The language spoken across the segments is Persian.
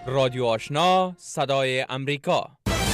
رادیو آشنا صدای امریکا.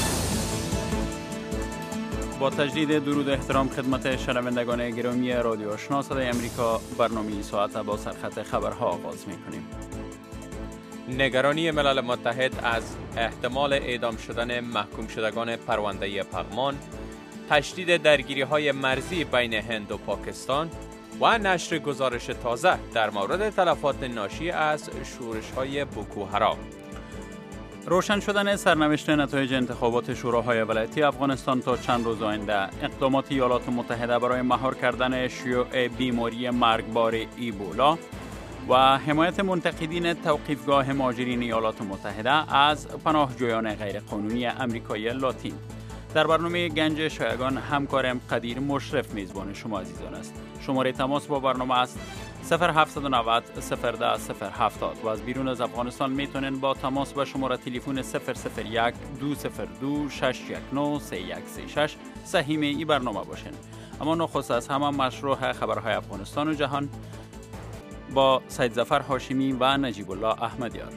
با تجدید درود و احترام خدمت شنوندگان گرامی رادیو آشنا صدای امریکا، برنامه ساعت با سرخط خبرها آغاز می‌کنیم. نگرانی ملل متحد از احتمال اعدام شدن محکوم شدگان پرونده پغمان، تشدید درگیری‌های مرزی بین هند و پاکستان و نشر گزارش تازه در مورد تلفات ناشی از شورش‌های بوکو حرام. روشن شدن سرنوشت نتایج انتخابات شوراهای ولایتی افغانستان تا چند روز آینده، اقدامات ایالات متحده برای مهار کردن شیوع بیماری مرگبار ایبولا و حمایت منتقدین توقیفگاه مهاجرین ایالات متحده از پناهجویان غیرقانونی آمریکای لاتین. در برنامه گنج شایگان همکارم قدیر مشرف میزبان شما عزیزان است. شماره تماس با برنامه است 0790 010 070 و از بیرون از افغانستان میتونن با تماس به شماره تلفن 001 202 619 3136 سهیم ای برنامه باشین. اما نخست از همه مشروع خبرهای افغانستان و جهان با سید ظفر هاشمی و نجیب الله احمدیار.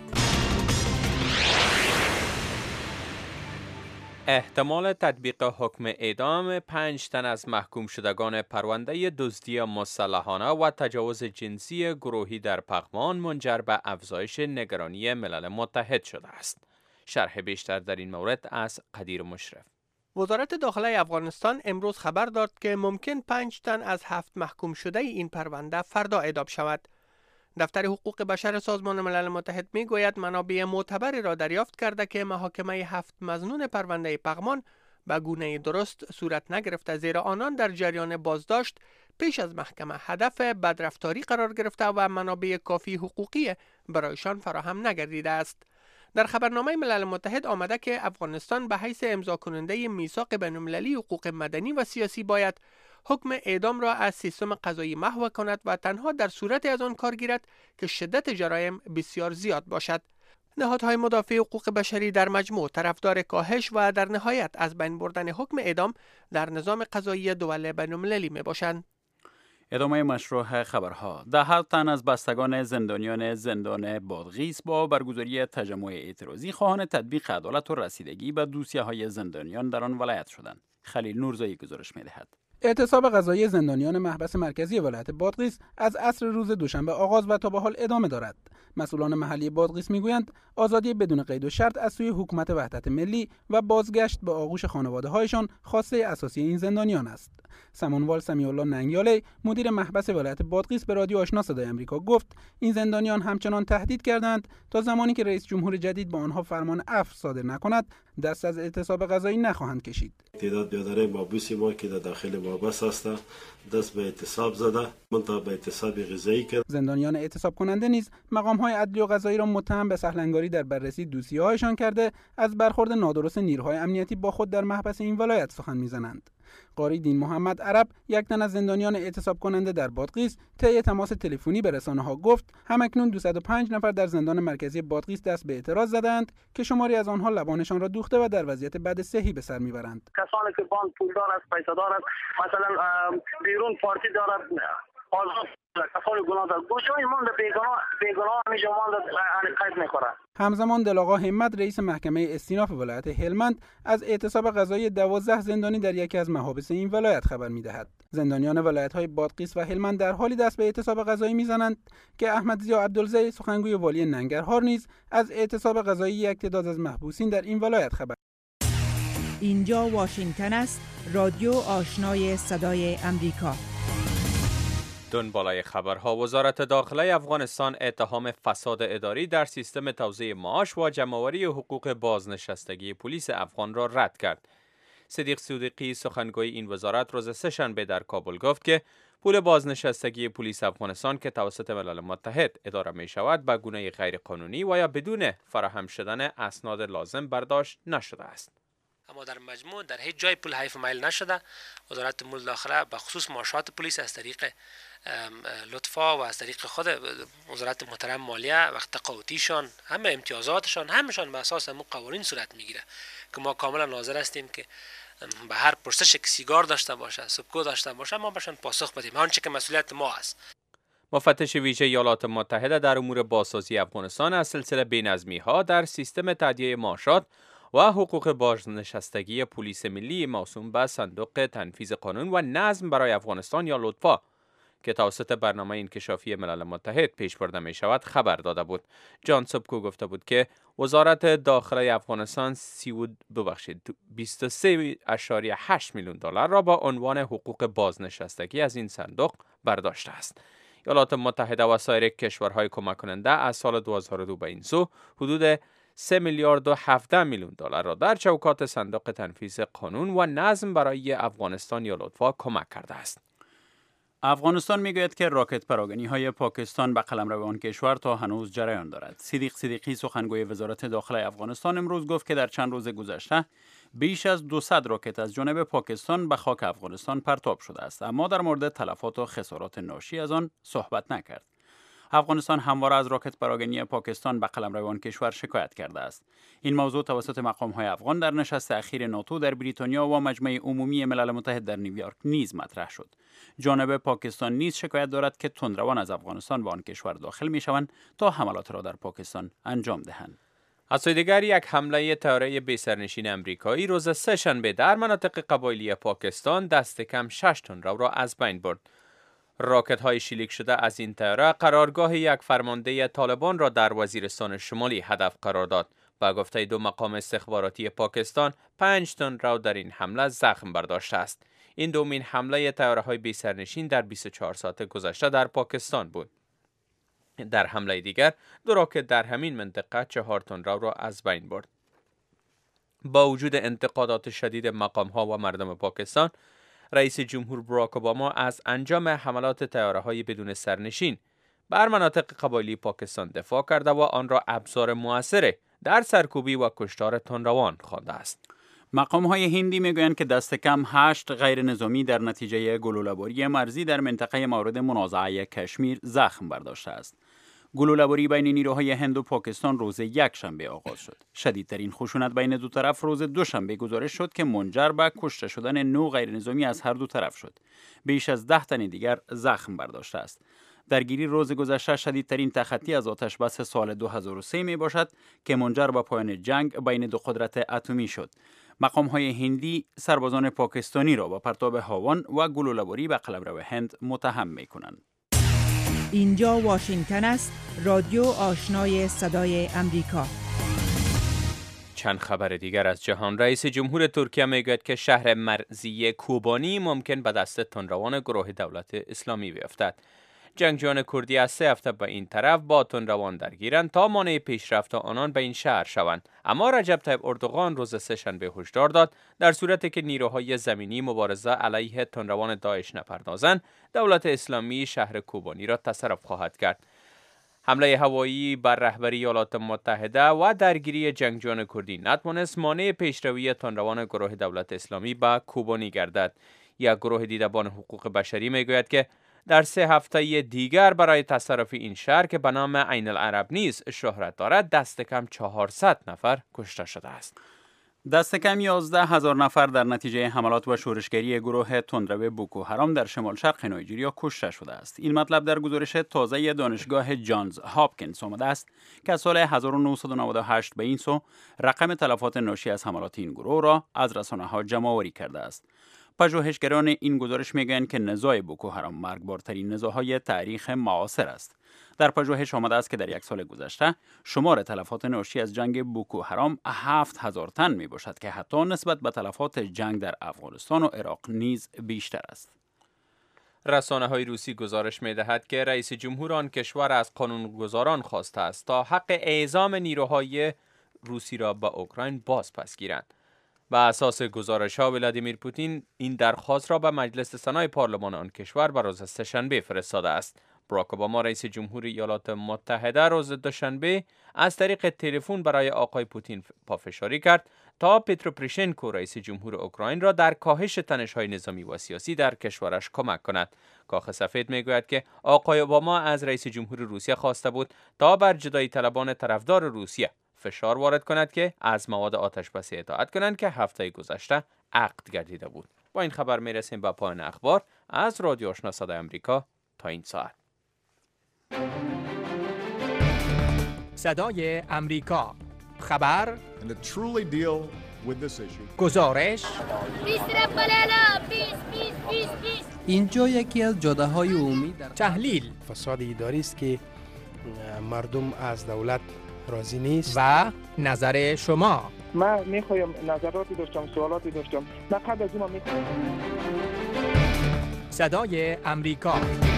احتمال تطبیق حکم اعدام 5 تن از محکوم شدگان پرونده دزدی مسلحانه و تجاوز جنسی گروهی در پغمان منجر به افزایش نگرانی ملل متحد شده است. شرح بیشتر در این مورد از قدیر مشرف. وزارت داخله افغانستان امروز خبر داد که ممکن 5 تن از 7 محکوم شده این پرونده فردا اعدام شود. دفتر حقوق بشر سازمان ملل متحد می گوید منابع معتبری را دریافت کرده که محاکمه 7 مظنون پرونده پغمان به گونه درست صورت نگرفته، زیرا آنان در جریان بازداشت پیش از محکمه هدف بدرفتاری قرار گرفته و منابع کافی حقوقی برایشان فراهم نگردیده است. در خبرنامه ملل متحد آمده که افغانستان به حیث امضا کننده میثاق بین‌المللی حقوق مدنی و سیاسی باید حکم اعدام را از سیستم قضایی محو کند و تنها در صورت از آن کار گیرد که شدت جرایم بسیار زیاد باشد. نهادهای مدافع حقوق بشری در مجموع طرفدار کاهش و در نهایت از بین بردن حکم اعدام در نظام قضایی دول بین‌المللی می باشند. ادامه مشروع خبرها. 10 تن از بستگان زندانیان زندان بادغیس با برگزاری تجمع اعتراضی خواهان تطبیق عدالت و رسیدگی به دوسیه‌های زندانیان در آن ولایت شدند. خلیل نورزایی گزارش می‌دهد. اعتصاب قضایی زندانیان محبس مرکزی ولایت بادغیس از عصر روز دوشنبه آغاز و تا به حال ادامه دارد. مسئولان محلی بادغیس میگویند آزادی بدون قید و شرط از سوی حکومت وحدت ملی و بازگشت به آغوش خانواده‌هایشان خواسته اساسی این زندانیان است. سمنوال سمیعالله ننگیالی مدیر محبس ولایت بادغیس به رادیو آشنا صدای آمریکا گفت این زندانیان همچنان تهدید کردند تا زمانی که رئیس جمهور جدید با آنها فرمان عفو صادر نکند دست از اعتصاب قضایی نخواهند کشید. تعداد بیادرای محبوس ما که در داخل محبس هستند دست به اعتصاب زده، منتها به اعتصاب غذایی کرد. زندانیان اعتصاب کننده نیز مقام‌های عدلی و قضایی را متهم به سهل‌انگاری در بررسی دوسیه‌هایشان کرده از برخورد نادرست نیروهای امنیتی با خود در محبس این ولایت سخن می‌زنند. قاری دین محمد عرب، یک تن از زندانیان اعتصاب کننده در بادغیس، طی تماس تلفنی به رسانه‌ها گفت همکنون 205 نفر در زندان مرکزی بادغیس دست به اعتراض زدند که شماری از آنها لبانشان را دوخته و در وضعیت بد صحی به سر میبرند. کسانی که بانک پولدار است، پیسه‌دار است، مثلا بیرون پارتی دارد، آزاد کسانی گناه دارد، گوشه‌های مانده بیگناه همیشه مانده قید می‌خورد. همزمان دلاغا همت رئیس محکمه استیناف ولایت هلمند از اعتصاب قضایی 12 زندانی در یکی از محابس این ولایت خبر می‌دهد. زندانیان ولایت‌های بادغیس و هلمند در حالی دست به اعتصاب قضایی می‌زنند که احمد ضیا عبدالزی سخنگوی والی ننگرهار نیز از اعتصاب قضایی یک تعداد از محبوسین در این ولایت خبر. اینجا واشنگتن است، رادیو آشنای صدای امریکا. دنبالای خبرها. وزارت داخله افغانستان اتهام فساد اداری در سیستم توزیع معاش و جمع‌آوری حقوق بازنشستگی پلیس افغان را رد کرد. صدیق صدیقی سخنگوی این وزارت روز سه‌شنبه در کابل گفت که پول بازنشستگی پلیس افغانستان که توسط ملل متحد اداره می شود به گونه غیر قانونی و یا بدون فراهم شدن اسناد لازم برداشت نشده است. اما در مجموع در هیچ جای پول حیف مایل نشده. وزارت امور داخله به خصوص معاشات پلیس از طریق لطفا و از طریق خود وزارت محترم مالیه وقت تقاعدیشان، همه امتیازاتشان، همشان به اساس همون قوانین صورت میگیره که ما کاملا حاضر هستیم که به هر پرسش که سیگار داشته باشه، سبکو داشته باشه، ما بهشان پاسخ بدیم، آنچه که مسئولیت ما است. مفتش ویژه ایالات متحده در امور بازسازی افغانستان از سلسله بی‌نظمی‌ها در سیستم تادیه معاشات و حقوق بازنشستگی پلیس ملی موسوم به صندوق تنفیذ قانون و نظم برای افغانستان یا لطفا که توسط برنامه انکشافی ملل متحد پیش برده می شود خبر داده بود. جان سبکو گفته بود که وزارت داخلی افغانستان 23.8 میلیون دلار را با عنوان حقوق بازنشستگی از این صندوق برداشته است. ایالات متحده و سایر کشورهای کمک کننده از سال 2002 به این سو حدود 3 میلیارد و 17 میلیون دلار را در چوکات صندوق تنفیذ قانون و نظم برای افغانستان یا لطفا کمک کرده است. افغانستان میگوید که راکت پراگنی‌های پاکستان به قلمرو آن کشور تا هنوز جریان دارد. صدیق صدیقی سخنگوی وزارت داخلی افغانستان امروز گفت که در چند روز گذشته بیش از 200 راکت از جانب پاکستان به خاک افغانستان پرتاب شده است، اما در مورد تلفات و خسارات ناشی از آن صحبت نکرد. افغانستان همواره از راکت پراگنی پاکستان به قلمرو آن کشور شکایت کرده است. این موضوع توسط مقام‌های افغان در نشست اخیر ناتو در بریتانیا و مجمع عمومی ملل متحد در نیویورک نیز مطرح شد. جانب پاکستان نیز شکایت دارد که تندروان از افغانستان به آن کشور داخل می‌شوند تا حملات را در پاکستان انجام دهند. از سوی دیگر یک حمله طیاره بی‌سرنشین امریکایی روز سه‌شنبه در مناطق قبایلی پاکستان دست کم 6 تن را از بین برد. راکت های شلیک شده از این طیاره قرارگاه یک فرمانده طالبان را در وزیرستان شمالی هدف قرار داد. با گفته 2 مقام استخباراتی پاکستان 5 تن را در این حمله زخم برداشته است. این دومین حمله طیاره های بی سرنشین در 24 ساعت گذشته در پاکستان بود. در حمله دیگر 2 راکت در همین منطقه 4 تن را از بین برد. با وجود انتقادات شدید مقام ها و مردم پاکستان، رئیس جمهور باراک اوباما از انجام حملات طیاره‌های بدون سرنشین بر مناطق قبایلی پاکستان دفاع کرده و آن را ابزار مؤثر در سرکوبی و کشتار تندروان خوانده است. مقام‌های هندی میگویند که دست کم 8 غیر نظامی در نتیجه گلوله‌باری مرزی در منطقه مورد منازعه کشمیر زخم برداشته است. گلوله‌باری بین نیروهای هند و پاکستان روز یکشنبه آغاز شد. شدیدترین خشونت بین دو طرف روز دوشنبه گزارش شد که منجر به کشته شدن 9 غیر نظامی از هر دو طرف شد. بیش از 10 تن دیگر زخم برداشته است. درگیری روز گذشته شدیدترین تخطی از آتش بس سال 2003 می باشد که منجر به پایان جنگ بین دو قدرت اتمی شد. مقام‌های هندی سربازان پاکستانی را با پرتاب هاون و گلوله‌باری به قلمرو هند متهم می‌کنند. اینجا واشنگتن است، رادیو آشنای صدای امریکا. چند خبر دیگر از جهان. رئیس جمهور ترکیه میگوید که شهر مرزی کوبانی ممکن به دست تندروان گروه دولت اسلامی بیفتد. جنگجویان کردی از 3 هفته به این طرف با تندروان درگیرند تا مانع پیشرفت آنان به این شهر شوند. اما رجب طیب اردوغان روز سه‌شنبه هشدار داد در صورتی که نیروهای زمینی مبارزه علیه تندروان داعش نپردازند، دولت اسلامی شهر کوبانی را تصرف خواهد کرد. حمله هوایی بر رهبری ایالات متحده و درگیری جنگجویان کردی نتوانست مانع پیشروی تندروان گروه دولت اسلامی به کوبانی گردد. یک گروه دیدبان حقوق بشری میگوید که در 3 هفته دیگر برای تصرف این شهر که به نام عین العرب نیز شهرت دارد دست کم 400 نفر کشته شده است. دست کم 11,000 نفر در نتیجه حملات و شورشگری گروه تندرو بوکو حرام در شمال شرق نایجریا کشته شده است. این مطلب در گزارش تازه دانشگاه جانز هاپکینز آمده است که از سال 1998 به این سو رقم تلفات ناشی از حملات این گروه را از رسانه‌ها جمع‌آوری کرده است. پژوهشگران این گزارش میگویند که نزاع بوکو حرام مرگبارترین نزاع‌های تاریخ معاصر است. در پژوهش آمده است که در 1 سال گذشته شمار تلفات ناشی از جنگ بوکو حرام 7,000 تن می باشد که حتی نسبت به تلفات جنگ در افغانستان و عراق نیز بیشتر است. رسانه‌های روسی گزارش می‌دهد که رئیس جمهور آن کشور از قانونگذاران خواسته است تا حق اعزام نیروهای روسی را به اوکراین بازپس گیرند. بر اساس گزارش‌ها ولادیمیر پوتین این درخواست را به مجلس سنای پارلمان آن کشور بر روز سه‌شنبه فرستاده است. باراک اوباما رئیس جمهور ایالات متحده روز دوشنبه از طریق تلفن برای آقای پوتین پافشاری کرد تا پترو پروشنکو رئیس جمهور اوکراین را در کاهش تنش‌های نظامی و سیاسی در کشورش کمک کند. کاخ سفید میگوید که آقای اوباما از رئیس جمهور روسیه خواسته بود تا بر جدایی طلبان طرفدار روسیه فشار وارد کند که از مواد آتش‌بسی اطاعت کنند که هفته گذشته عقد گردیده بود. با این خبر میرسیم به پایان اخبار از رادیو آشنا صدای آمریکا تا این ساعت. صدای امریکا. خبر، and to truly deal with this issue. گزارش. اینجا یکی از جاده‌های عمومی در تحلیل. فساد اداری است که مردم از دولت راضی نیست و نظر شما. من میخوایم نظراتی داشتم، سوالاتی داشتم. من قبل از اون میخوایم. صدای امریکا.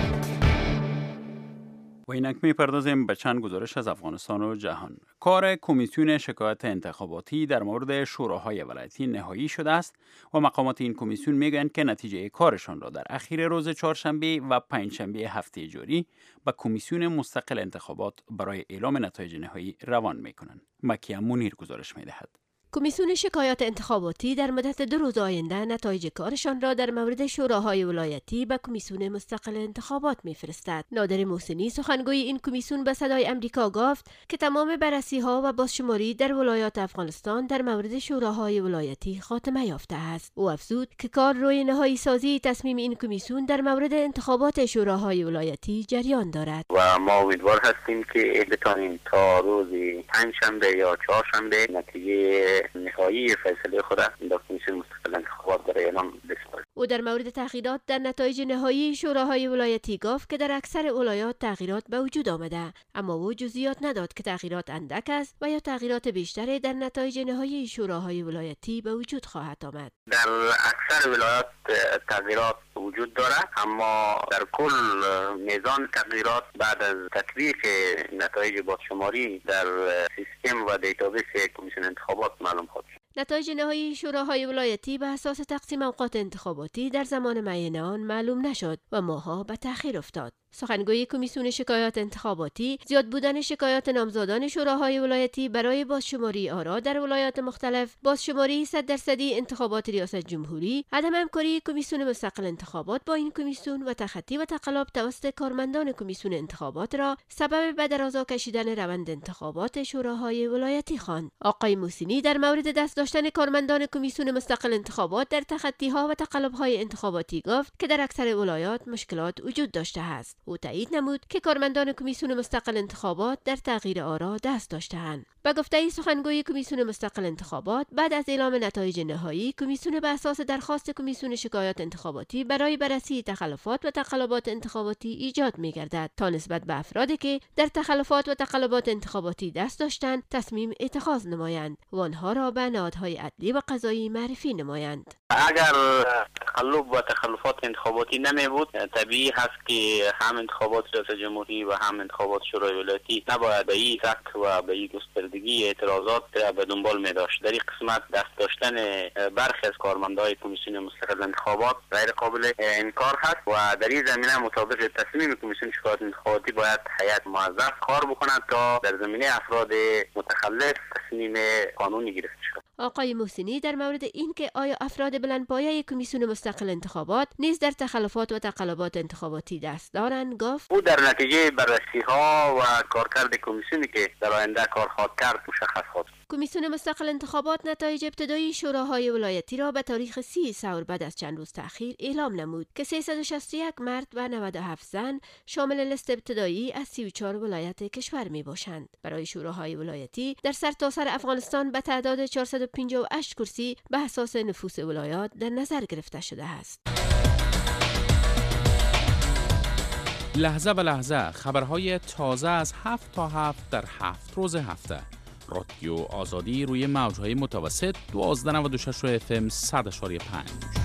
و اینک میپردازیم به چند گزارش از افغانستان و جهان. کار کمیسیون شکایات انتخاباتی در مورد شوراهای ولایتی نهایی شده است و مقامات این کمیسیون میگویند که نتیجه کارشان را در اخیر روز چهارشنبه و پنجشنبه هفته جاری به کمیسیون مستقل انتخابات برای اعلام نتایج نهایی روان میکنند. مکیه منیر گزارش میدهد. کمیسیون شکایات انتخاباتی در مدت 2 روز آینده نتایج کارشان را در مورد شوراهای ولایتی به کمیسیون مستقل انتخابات میفرستد. نادر محسنی سخنگوی این کمیسیون به صدای امریکا گفت که تمام بررسی‌ها و بازشماری در ولایات افغانستان در مورد شوراهای ولایتی خاتمه یافته است. او افزود که کار روی نهایی سازی تصمیم این کمیسیون در مورد انتخابات شوراهای ولایتی جریان دارد. و ما امیدوار هستیم که بتانیم تا روز پنجشنبه یا چهارشنبه نتیجه نهایی فیصله خود در کمیسیون مستقل انتخابات برای اعلام بسپاریم. او در مورد تغییرات در نتایج نهایی شوراهای ولایتی گفت که در اکثر ولایات تغییرات به وجود آمده، اما او جزئیات نداد که تغییرات اندک است و یا تغییرات بیشتری در نتایج نهایی شوراهای ولایتی به وجود خواهد آمد. در اکثر ولایات تغییرات وجود دارد، اما در کل میزان تغییرات بعد از تطبیق نتایج بازشماری در سیستم و دیتابیس کمیسیون انتخابات معلوم خواهد شد. نتایج نهایی شوراهای ولایتی به اساس تقسیم اوقات انتخاباتی در زمان معین آن معلوم نشد و ماه‌ها به تأخیر افتاد. سخنگوی کمیسیون شکایات انتخاباتی زیاد بودن شکایات نامزدان شوراهای ولایتی برای بازشماری آرا در ولایات مختلف، بازشماری 100% انتخابات ریاست جمهوری، عدم همکاری کمیسیون مستقل انتخابات با این کمیسیون و تخطی و تقلب توسط کارمندان کمیسیون انتخابات را سبب به درازا کشیدن روند انتخابات شوراهای ولایتی خواند. آقای محسنی در مورد دست داشتن کارمندان کمیسیون مستقل انتخابات در تخطی‌ها و تقلب‌های انتخاباتی گفت که در اکثر ولایات مشکلات وجود داشته است. او تایید نمود که کارمندان کمیسیون مستقل انتخابات در تغییر آرا دست داشته‌اند. به گفته سخنگوی کمیسیون مستقل انتخابات، بعد از اعلام نتایج نهایی، کمیسیون به اساس درخواست کمیسیون شکایات انتخاباتی برای بررسی تخلفات و تقلبات انتخاباتی ایجاد می‌گردد تا نسبت به افرادی که در تخلفات و تقلبات انتخاباتی دست داشتند تصمیم اتخاذ نمایند و آنها را به نهادهای عدلی و قضایی معرفی نمایند. اگر تقلب و تخلفات انتخاباتی نمی بود، طبیعی هست که هم انتخابات ریاست جمهوری و هم انتخابات شورای ولایتی نباید به این سبک و به این گستردگی اعتراضات به دنبال می داشت. در این قسمت دست داشتن برخی از کارمندان کمیسیون مستقل انتخابات غیر قابل انکار هست و در این زمینه مطابق تصمیم کمیسیون شکایات انتخاباتی باید هیئت موظف کار بکند تا در زمینه افراد متخلف تصمیم قانونی گرفته شود. آقای محسنی در مورد اینکه آیا افراد بلندپایه کمیسیون مستقل انتخابات نیز در تخلفات و تقلبات انتخاباتی دست دارند گفت او در نتیجه بررسی‌ها و کارکرد کمیسیونی که در آینده کار خواهد کرد مشخص خواهد. کمیسیون مستقل انتخابات نتایج ابتدایی شوراهای ولایتی را به تاریخ 30 سور بعد از چند روز تأخیر اعلام نمود که 361 مرد و 97 زن شامل لیست ابتدایی از 34 ولایت کشور می باشند. برای شوراهای ولایتی در سرتاسر افغانستان به تعداد 458 کرسی به اساس نفوس ولایات در نظر گرفته شده است. لحظه به لحظه خبرهای تازه از 7 تا 7 در 7 روز هفته. رادیو آزادی روی موج‌های متوسط 1296 FM 100.5.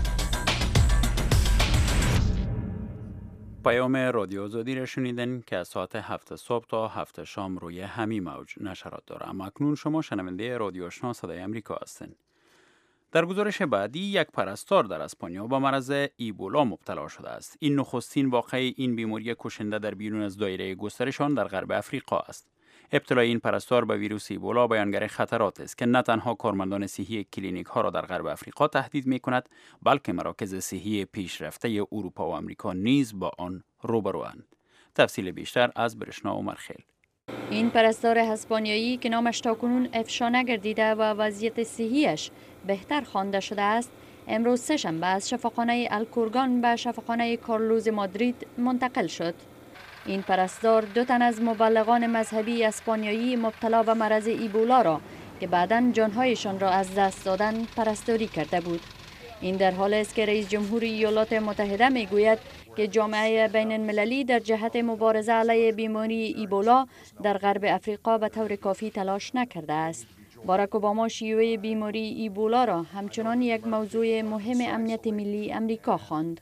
پیام رادیو آزادی را شنیدن که از ساعت 7 صبح تا 7 شام روی همین موج نشرات داره. اما اکنون شما شنونده رادیو آشنا صدای امریکا هستند. در گزارش بعدی یک پرستار در اسپانیا با مرض ایبولا مبتلا شده است. این نخستین واقعه این بیماری کشنده در بیرون از دایره گسترش آن در غرب افریقا است. ابتلای این پرستار به ویروس ایبولا بیانگر خطرات است که نه تنها کارمندان صحی کلینیک ها را در غرب افریقا تهدید می کند، بلکه مراکز صحی پیشرفته اروپا و آمریکا نیز با آن روبروند. تفصیل بیشتر از برشنا عمرخیل. این پرستار اسپانیایی که نامش تاکنون افشا نگردیده و وضعیت صحیش بهتر خوانده شده است، امروز سه‌شنبه از شفاخانه الکورگان به شفاخانه کارلوز مادرید منتقل شد. این پرستار 2 تن از مبلغان مذهبی اسپانیایی مبتلا به مرض ایبولا را که بعداً جانهایشان را از دست دادن پرستاری کرده بود. این در حالی است که رئیس جمهور ایالات متحده میگوید که جامعه بین المللی در جهت مبارزه علیه بیماری ایبولا در غرب افریقا به طور کافی تلاش نکرده است. باراک اوباما شیوع بیماری ایبولا را همچنان یک موضوع مهم امنیت ملی امریکا خواند.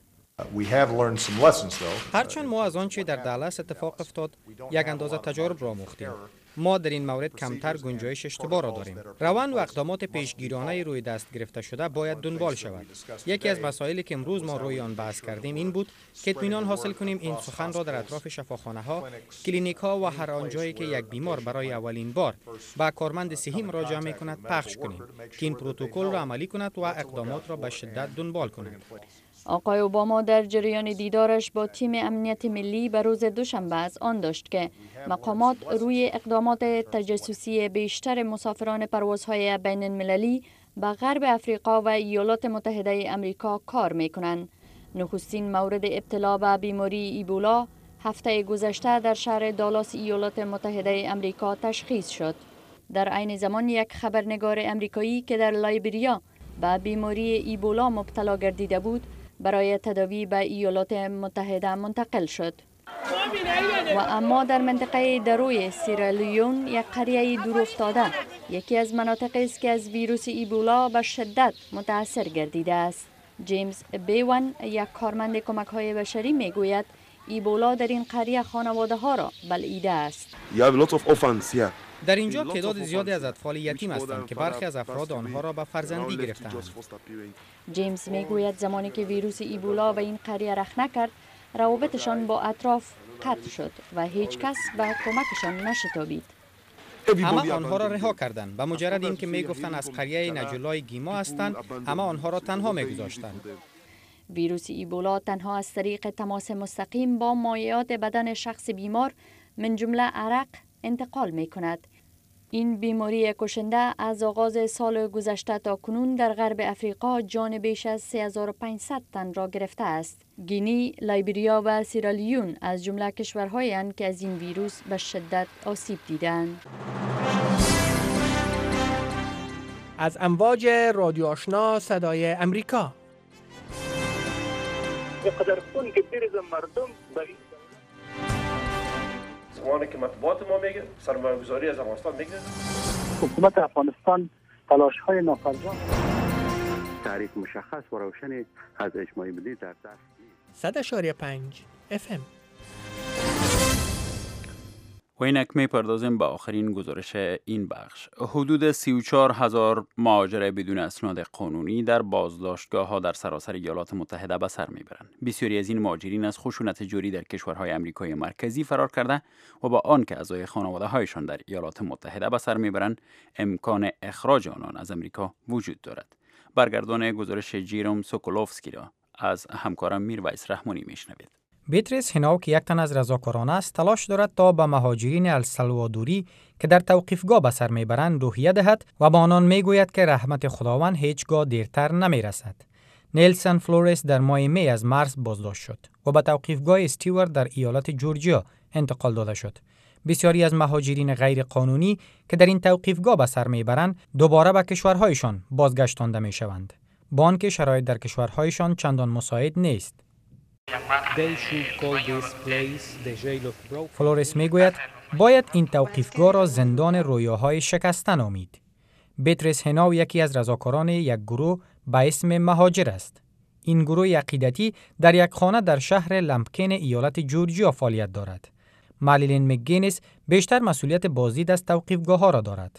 هرچند ما از آنچه در دالاس اتفاق افتاد یک اندازه تجارب را آموختیم، ما در این مورد کمتر گنجایش اشتباه را داریم. روند و اقدامات پیشگیرانه روی دست گرفته شده باید دنبال شود. یکی از مسائلی که امروز ما روی آن بحث کردیم این بود که اطمینان حاصل کنیم این سخن را در اطراف شفاخانه ها، کلینیک ها و هر آنجایی که یک بیمار برای اولین بار به کارمند صحی مراجعه می کند پخش کنیم که این پروتکل را عملی کند و اقدامات را به شدت دنبال کند. آقای اوباما در جریان دیدارش با تیم امنیت ملی به روز دوشنبه از آن داشت که مقامات روی اقدامات تجسسی بیشتر مسافران پروازهای بین المللی به غرب افریقا و ایالات متحده امریکا کار میکنند. نخستین مورد ابتلا به بیماری ایبولا هفته گذشته در شهر دالاس ایالات متحده امریکا تشخیص شد. در عین زمان یک خبرنگار امریکایی که در لایبریا به بیماری ایبولا مبتلا گردیده بود برای تداوی به ایالات متحده منتقل شد. و اما در منطقه دروی سیرالیون یک قریه دور افتاده یکی از مناطقی است که از ویروس ایبولا به شدت متاثر گردیده است. جیمز بیوان یک کارمند کمک‌های بشری میگوید ایبولا در این قریه خانواده ها را بلعیده است. در اینجا تعداد زیادی از اطفال یتیم هستند که برخی از افراد آنها را به فرزندی گرفتند. جیمز میگوید زمانی که ویروس ایبولا به این قریه رخ نکرد، روابطشان با اطراف قطع شد و هیچ کس به کمکشان نشتابید. همه آنها را رها کردند. به مجرد اینکه میگفتند از قریه نجولای گیما هستند، همه آنها را تنها میگذاشتند. ویروس ایبولا تنها از طریق تماس مستقیم با مایعات بدن شخص بیمار من جمله عرق انتقال می کند. این بیماری کشنده از آغاز سال گذشته تا کنون در غرب افریقا جان بیش از 3500 تن را گرفته است. گینی، لایبریا و سیرالیون از جمله کشورهایی اند که از این ویروس به شدت آسیب دیدند. از امواج رادیو آشنا صدای امریکا. بقدر خون که بریزه مردم برای زمانی که مطبوعات ما میگه سرمایه‌گذاری از افغانستان میگه حکومت افغانستان تلاش‌های نافرجام تعریف مشخص و روشن از اجماع ملی در دست 100.5 FM. و اینک می‌پردازیم به آخرین گزارش این بخش. حدود 34,000 مهاجر بدون اسناد قانونی در بازداشتگاه‌ها در سراسر ایالات متحده به سر میبرند. بسیاری از این مهاجرین از خشونت جوری در کشورهای آمریکای مرکزی فرار کرده و با آنکه اعضای خانواده‌هایشان در ایالات متحده به سر میبرند، امکان اخراج آنان از امریکا وجود دارد. برگردان گزارش جیروم سوکولوفسکی را از همکارم میرویس رحمانی میشنوید. بیتریس هناو که یک تن از رضاکاران است تلاش دارد تا به مهاجرین السالوادوری که در توقیفگاه به سر میبرند روحیه دهد و با آنان میگوید که رحمت خداوند هیچگاه دیرتر نمیرسد. نیلسن فلورس در ماه می از مرز بازداشت شد و به توقیفگاه استیوارت در ایالت جورجیا انتقال داده شد. بسیاری از مهاجرین غیر قانونی که در این توقیفگاه به سر میبرند دوباره به کشورهایشان بازگشتانده میشوند، با آنکه شرایط در کشورهایشان چندان مساعد نیست. فلورس میگوید باید این توقیفگاه را زندان رویاهای شکسته نامید. بیتریس هناو یکی از رضاکاران یک گروه به اسم مهاجر است. این گروه عقیدتی در یک خانه در شهر لمپکین ایالت جورجیا فعالیت دارد. مالیلین مکگینیس بیشتر مسئولیت بازدید از توقیفگاه ها را دارد.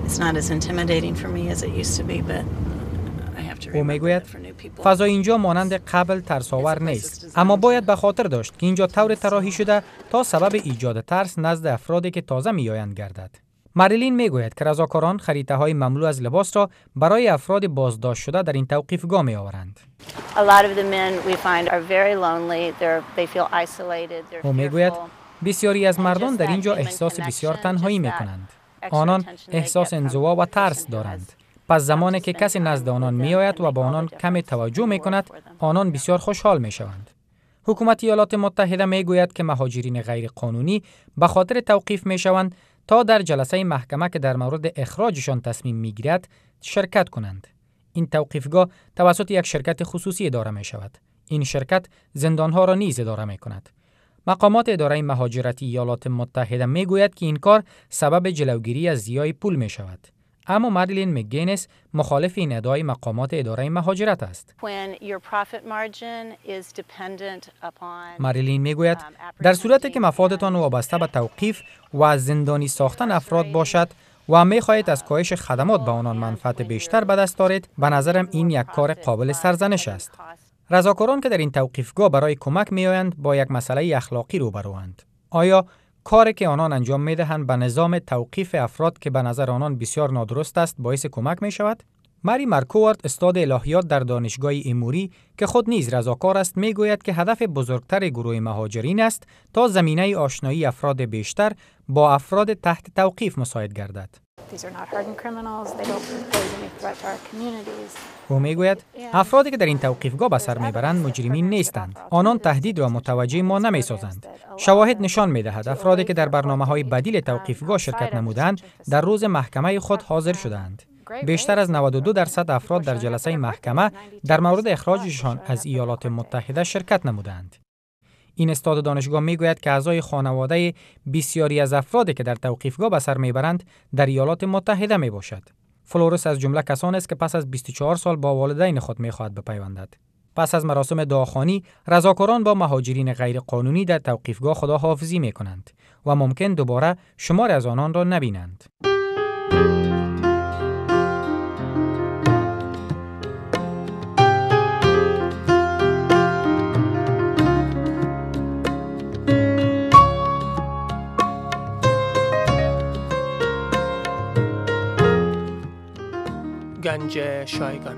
او میگوید فضا اینجا مانند قبل ترساور نیست، اما باید به خاطر داشت که اینجا طور طراحی شده تا سبب ایجاد ترس نزد افرادی که تازه میآیند گردد. ماریلین میگوید که رضاکاران خریده‌های مملو از لباس را برای افراد بازداشت شده در این توقیفگاه میآورند. او میگوید بسیاری از مردان در اینجا احساس بسیار تنهایی میکنند. آنان احساس انزوا و ترس دارند. پس زمانی که کسی نزد آنان می آید و با آنان کمی توجه می کند، آنان بسیار خوشحال می شوند. حکومت ایالات متحده می گوید که مهاجرین غیر قانونی به خاطر توقیف می شوند تا در جلسه محکمه که در مورد اخراجشان تصمیم می گیرد شرکت کنند. این توقیفگاه توسط یک شرکت خصوصی اداره می شود. این شرکت زندانها را نیز اداره می کند. مقامات اداره مهاجرتی ایالات متحده می گوید که این کار سبب جلوگیری از ضیاع پول می شود. اما ماریلین مکگینس مخالف این ادعای مقامات اداره مهاجرت است. ماریلین می گوید در صورتی که مفادتان وابسته به توقیف و از زندانی ساختن افراد باشد و می خواهید از کاهش خدمات به آنان منفعت بیشتر به دست آورید، به نظرم این یک کار قابل سرزنش است. رضاکاران که در این توقیفگاه برای کمک می آیند با یک مسئله اخلاقی روبروند. آیا کاری که آنان انجام می دهند به نظام توقیف افراد که به نظر آنان بسیار نادرست است باعث کمک می شود؟ مری مارکوارد استاد الهیات در دانشگاه ایموری که خود نیز رضاکار است می گوید که هدف بزرگتر گروه مهاجرین است تا زمینه آشنایی افراد بیشتر با افراد تحت توقیف مساعد گردد. او می گوید افرادی که در این توقیفگاه به سر میبرند مجرمین نیستند. آنان تهدید را متوجه ما نمی سازند. شواهد نشان می دهد افرادی که در برنامه‌های بدیل توقیفگاه شرکت نمودند در روز محکمه خود حاضر شدند. بیشتر از 92% افراد در جلسه محکمه در مورد اخراجشان از ایالات متحده شرکت نمودند. این استاد دانشگاه میگوید که اعضای خانواده بسیاری از افرادی که در توقیفگاه به سر میبرند در ایالات متحده می باشد. فلورس از جمله کسانی است که پس از 24 سال با والدین خود میخواهد بپیوندد. پس از مراسم دعاخوانی، رضاکاران با مهاجرین غیر قانونی در توقیفگاه خداحافظی میکنند و ممکن دوباره شمار از آنان را نبینند. گنج شایگان.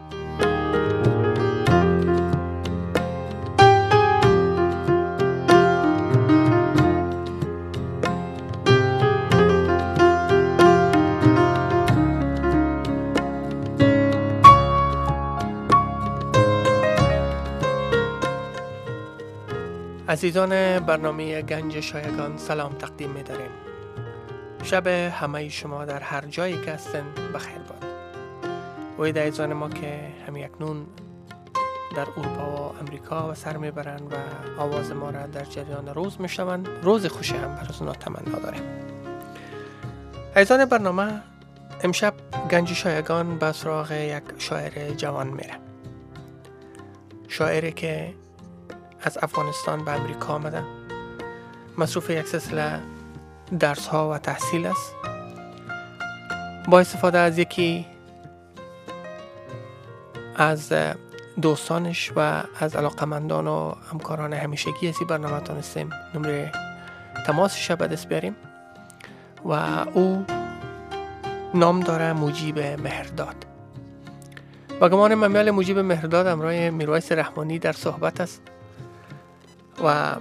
عزیزان برنامه گنج شایگان سلام تقدیم می داریم. شب همه شما در هر جایی که هستن بخیر باد. و عزیزان ما که همی اکنون در اروپا و امریکا و سر میبرند و آواز ما را در جریان روز میشنوند، روز خوشی هم برای اونا تمنا داریم. عزیزان برنامه، امشب گنج شایگان به سراغ یک شاعر جوان میره. شاعری که از افغانستان به امریکا آمده، مصروف یک سلسله درس ها و تحصیل است. با استفاده از یکی از دوستانش و از علاقمندان و همکاران همیشگی از این برنامه تانستیم نمره تماسش به دست بیاریم و او نام داره مجیب مهرداد. با گمان ممیال مجیب مهرداد همراه میرویس رحمانی در صحبت است و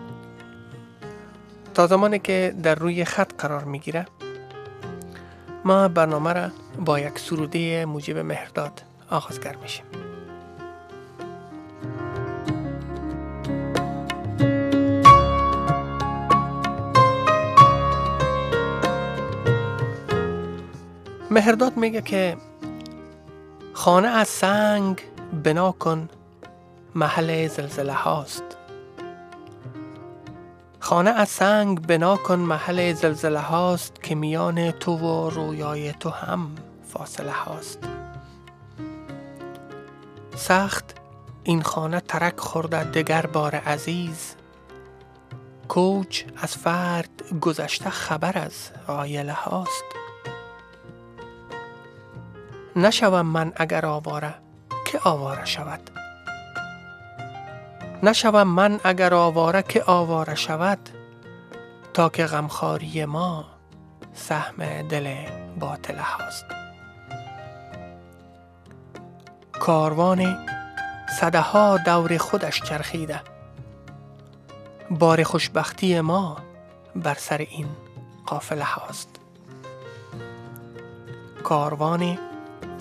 تا زمانی که در روی خط قرار میگیره ما برنامه را با یک سروده مجیب مهرداد آغازگر میشیم. مهرداد میگه که خانه از سنگ بنا کن محل زلزله هاست. خانه از سنگ بنا کن محل زلزله هاست که میان تو و رویای تو هم فاصله هاست. سخت این خانه ترک خورده دگر بار عزیز، کوچ از فرد گذشته خبر از عایله هاست. نشوم من اگر آواره که آواره شود، نشوم من اگر آواره که آواره شود، تا که غمخواری ما سهم دل باطله هاست. کاروان صدها دور خودش چرخیده، بار خوشبختی ما بر سر این قافله هاست. کاروان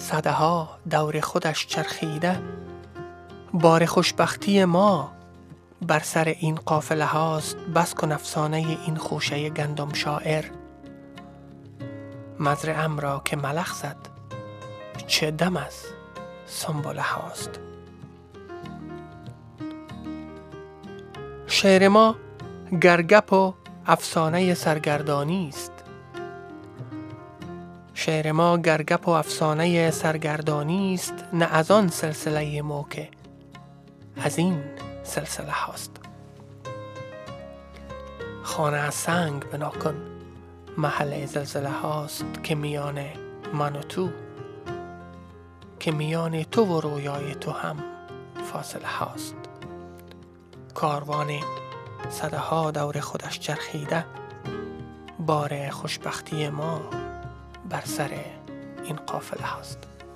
صدها دور خودش چرخیده، بار خوشبختی ما بر سر این قافله هاست، بس کن افسانه این خوشه گندم شاعر. مزرعه‌ام را که ملخ زد، چه دم از سنبله هاست. شعر ما گرگپ و افسانه سرگردانی است. شعر ما گرگپ و افسانه سرگردانی است، نه از آن سلسله موکه از این سلسله هاست. خانه از سنگ بنا کن، محل زلزله هاست، که میان من و تو، که میان تو و رویای تو هم فاصله هاست. کاروان صده ها دور خودش چرخیده، بار خوشبختی ما بر سر این قافله هاست.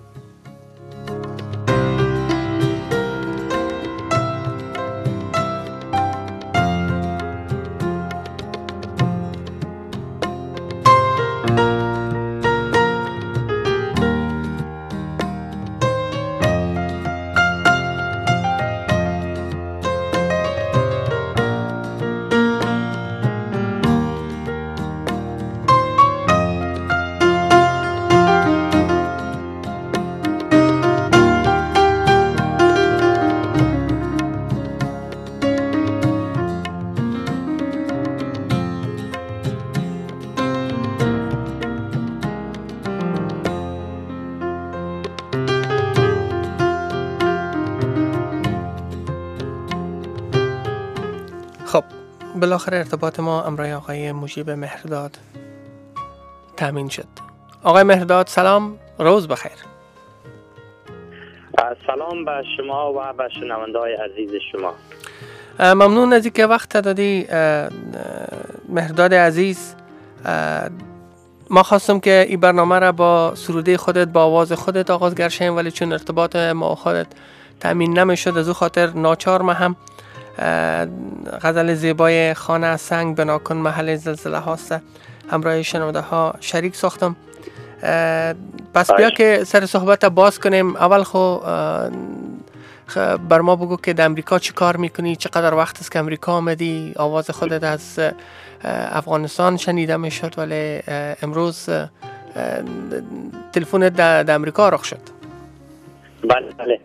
خب بالاخره ارتباط ما امروی آقای مجیب مهرداد تامین شد. آقای مهرداد سلام، روز بخیر. سلام به شما و به شنونده‌های عزیز شما. ممنون از اینکه وقت دادی مهرداد عزیز. ما خواستم که این برنامه را با سروده خودت، با آواز خودت آغاز گرشیم، ولی چون ارتباط ما خودت تامین نمیشد، از او خاطر ناچار ما هم غزل زیبای خانه از سنگ بنا کن محل زلزله هاست همراه شنونده ها شریک ساختم. پس بیا که سر صحبت باز کنیم. اول خو بر ما بگو که در امریکا چی کار میکنی، چقدر وقت است که امریکا آمدی؟ آواز خودت از افغانستان شنیده میشد ولی امروز تلفونت در امریکا رخ شد. بله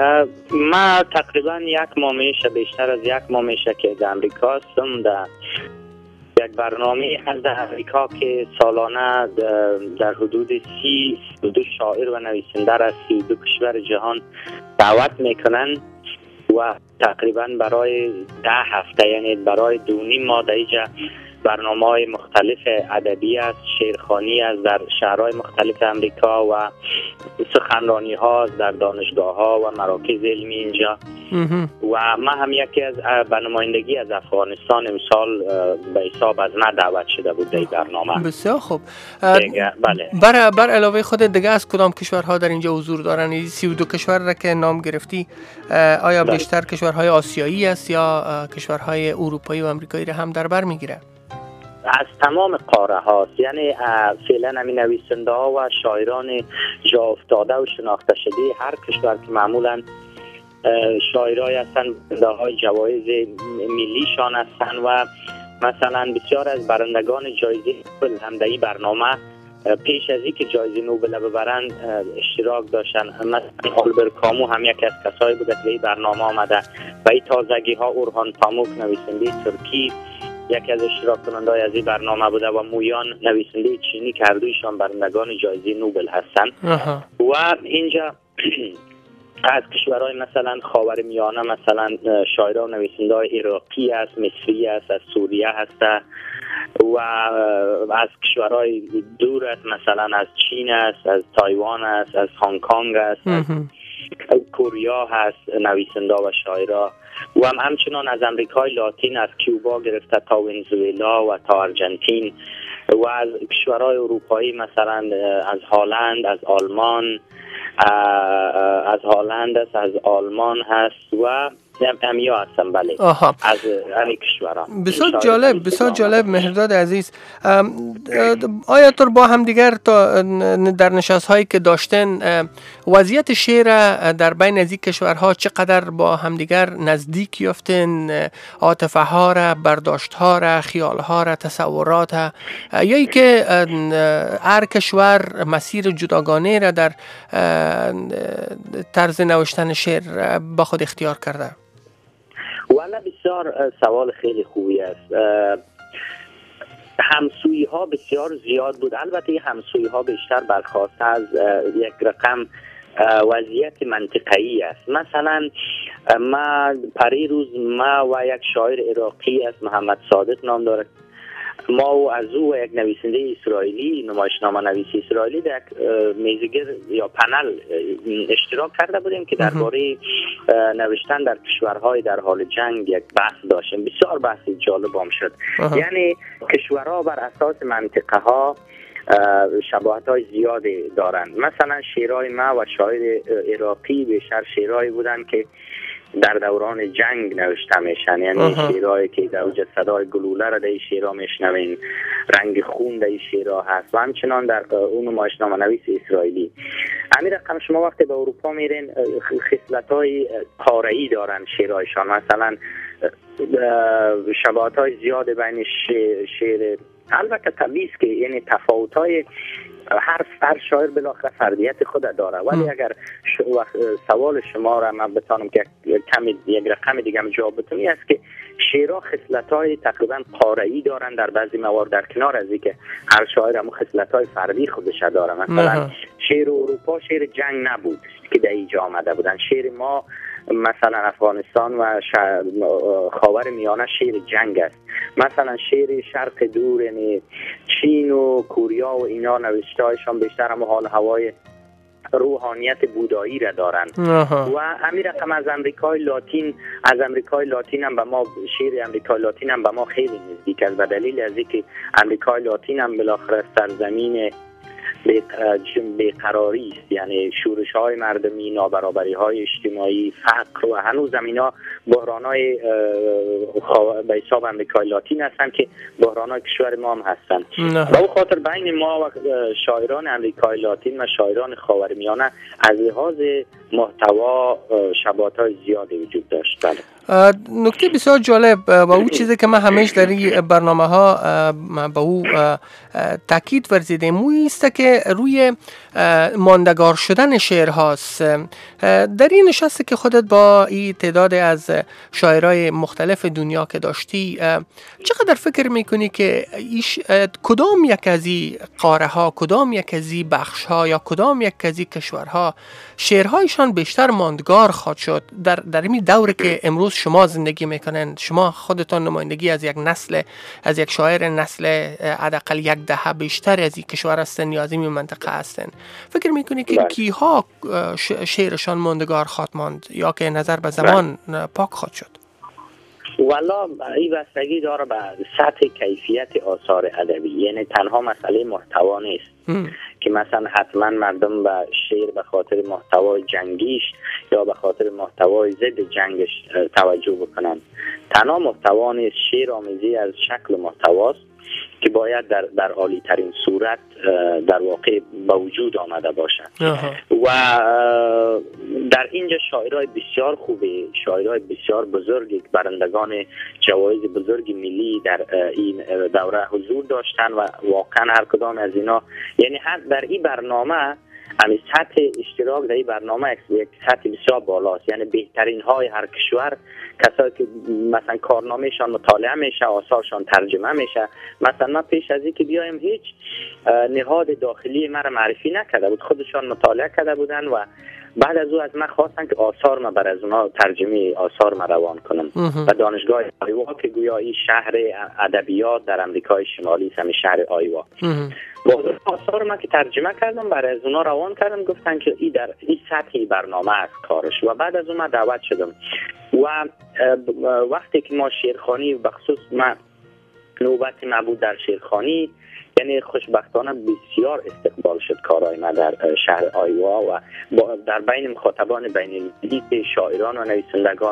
ما تقریبا یک ماه میشه، بیشتر از یک ماه میشه که در امریکا هستم. در یک برنامه از امریکا که سالانه در حدود 32 شاعر و نویسنده از 32 کشور جهان دعوت میکنن و تقریبا برای 10 هفته، یعنی برای 2.5 ماه در اینجا برنامه‌های مختلف ادبی است، شعرخوانی است در شهرهای مختلف امریکا و سخنرانی ها در دانشگاه ها و مراکز علمی اینجا. و من هم یکی از به نمایندگی از افغانستان امسال به حساب از من دعوت شده بود در این برنامه. بسیار خوب. بله. بر علاوه خود دیگه از کدام کشورها در اینجا حضور دارن؟ این 32 کشور را که نام گرفتی آیا بیشتر کشورهای آسیایی است یا کشورهای اروپایی و آمریکایی را هم در بر میگیره؟ از تمام قاره هاست، یعنی فعلا همین نویسنده ها و شاعران جا افتاده و شناخته شده هر کشور که معمولا شاعرای هستن، برنده های جوایز ملیشان هستن و مثلا بسیار از برندگان جایزه نوبل هم در این برنامه پیش از اینکه جایزه نوبل ببرند اشتراک داشتن. مثلا آلبرت کامو هم یکی از کسایی بوده که این برنامه آمده و این تازگی ها اورهان پاموک نویسنده ترکی یکی از اشتراک کننده‌های از این برنامه بوده و مویان نویسنده چینی که هر دویشان برندگان جایزه نوبل هستند. و اینجا از کشورهای مثلا خاورمیانه مثلا شاعران و نویسنده‌های عراقی است، مصری است، از سوریه هست و از کشورهای دور است، مثلا از چین است، از تایوان است، از هنگ کنگ است، از کره هست نویسنده و شاعرها و همچنان از امریکای لاتین، از کیوبا گرفته تا ونزوئلا و تا ارژانتین و از کشورهای اروپایی مثلا از هلند، از آلمان، از هلند است، از آلمان هست و امیا هستم بله. آها. از همین کشورها. بسیار جالب مهرداد عزیز. آیا تو با هم دیگر در نشست هایی که داشتن وضعیت شعر در بین از این کشورها چقدر با هم دیگر نزدیک یافتن، عاطفه ها را، برداشت ها را، خیال ها را، تصورات یا ای که هر کشور مسیر جداگانه را در طرز نوشتن شعر با خود اختیار کرده؟ والا بسیار سوال خیلی خوبی است. همسویی ها بسیار زیاد بود. البته همسویی ها بیشتر برخواسته از یک رقم وضعیت منطقه‌ای است. مثلا پریروز ما و یک شاعر عراقی است محمد صادق نام دارد، ما و از او و یک نویسنده اسرائیلی، نمایشنامه نویس اسرائیلی در یک میزگرد یا پنل اشتراک کرده بودیم که درباره نوشتن در کشورهای در حال جنگ یک بحث داشتیم. بسیار بحث جالب شد. یعنی کشورها بر اساس منطقه ها شباهت های زیادی دارند. مثلا شعرهای ما و شاعر عراقی بیشتر شعرهایی بودند که در دوران جنگ نوشته میشن، یعنی شعرهایی که در اوج صدای گلوله را در این شعرها میشنوین، رنگ خون در این شعرها هست و همچنان در اون نمایشنامه نویس اسرائیلی. همین رقم شما وقتی به اروپا میرین خصلت‌های قاره‌ای دارن شعرهایشان، مثلا شباهت‌های زیاد بین شعر البته طبیعی است که یعنی تفاوت‌های هر شاعر بالاخره فردیت خود داره، ولی اگر سوال شما را من بتانم که یک رقم دیگه جواب بدم است که شعرها خصلت‌های تقریبا قاره‌ای دارن در بعضی موارد، در کنار از اینکه هر شاعر هم خصلت‌های فردی خودش داره. مثلا شعر اروپا شعر جنگ نبود که در اینجا آمده بودن، شعر ما مثلا افغانستان و خاور میانه شعر جنگ است. مثلا شعر شرق دور یعنی چین و کوریا و اینا نوشته‌هایشان بیشتر هم حال هوای روحانیت بودایی را دارند و همین رقم از امریکای لاتین هم به ما شعر امریکای لاتین هم به ما خیلی نزدیک است، به دلیل از اینکه امریکای لاتین هم بالاخره سرزمین بیقراری است، یعنی شورش های مردمی، نابرابری های اجتماعی، فقر و هنوز اینا بحران های به حساب امریکای لاتین هستن که بحران های کشور ما هم هستن. و او خاطر بین ما و شاعران امریکای لاتین و شاعران خاورمیانه از لحاظ محتوا شباهت های زیادی وجود داشت. بله. نکته بسیار جالب و اون چیزی که من همیشه در این برنامه ها به او تاکید ورزیدم موی است که روی ماندگار شدن شعر هاست. در این نشسته که خودت با این تعداد از شاعرای مختلف دنیا که داشتی چقدر فکر میکنی که کدام یک از این قاره ها، کدام یک از این بخش ها یا کدام یک از این کشورها شعرهایشان بیشتر ماندگار خواهد شد در این دوره که امروز شما زندگی میکنن؟ شما خودتان نمایندگی از یک نسل، از یک شاعر نسل حداقل یک دهه بیشتر از این کشور هستن یا از این منطقه هستن. فکر میکنی که کیها شعرشان ماندگار خواهد ماند یا که نظر به زمان پاک خواهد شد؟ والا این بستگی داره به سطح کیفیت آثار ادبی، یعنی تنها مسئله محتوا نیست که مثلا حتما مردم به شعر به خاطر محتوای جنگیش یا به خاطر محتوای ضد جنگش توجه بکنن. تنها محتوا نیست، شعر آمیزی از شکل محتواست که باید در عالی ترین صورت در واقع به وجود آمده باشد. و در اینجا شاعرای بسیار خوبه، شاعرای بسیار بزرگی که برندگان جوایز بزرگ ملی در این دوره حضور داشتن و واقعا هر کدام از اینا یعنی در این برنامه همین سطح اشتراک در این برنامه یک سطح بسیار بالاست، یعنی بهترین های هر کشور کسایی که مثلا کارنامهشان مطالعه میشه، آثارشان ترجمه میشه. مثلا من پیش از اینکه بیایم هیچ نهاد داخلی مرا معرفی نکرده بود، خودشان مطالعه کرده بودن و بعد از او از من خواستن که آثار ما بر از اونا ترجمه آثار ما روان کنم و دانشگاه آیوا که گویا این شهر ادبیات در امریکای شمالی است، شهر آیوا آثار ما که ترجمه کردم برای از اونا روان کردم، گفتن که این در این سطحی برنامه است کارش و بعد از اون من دعوت شدم و وقتی که ما شعرخوانی بخصوص من نوبت ما بود در شعرخوانی، یعنی خوشبختانه بسیار استقبال شد کارهای من در شهر آیوا و در بین مخاطبان بین المللی شاعران و نویسندگان از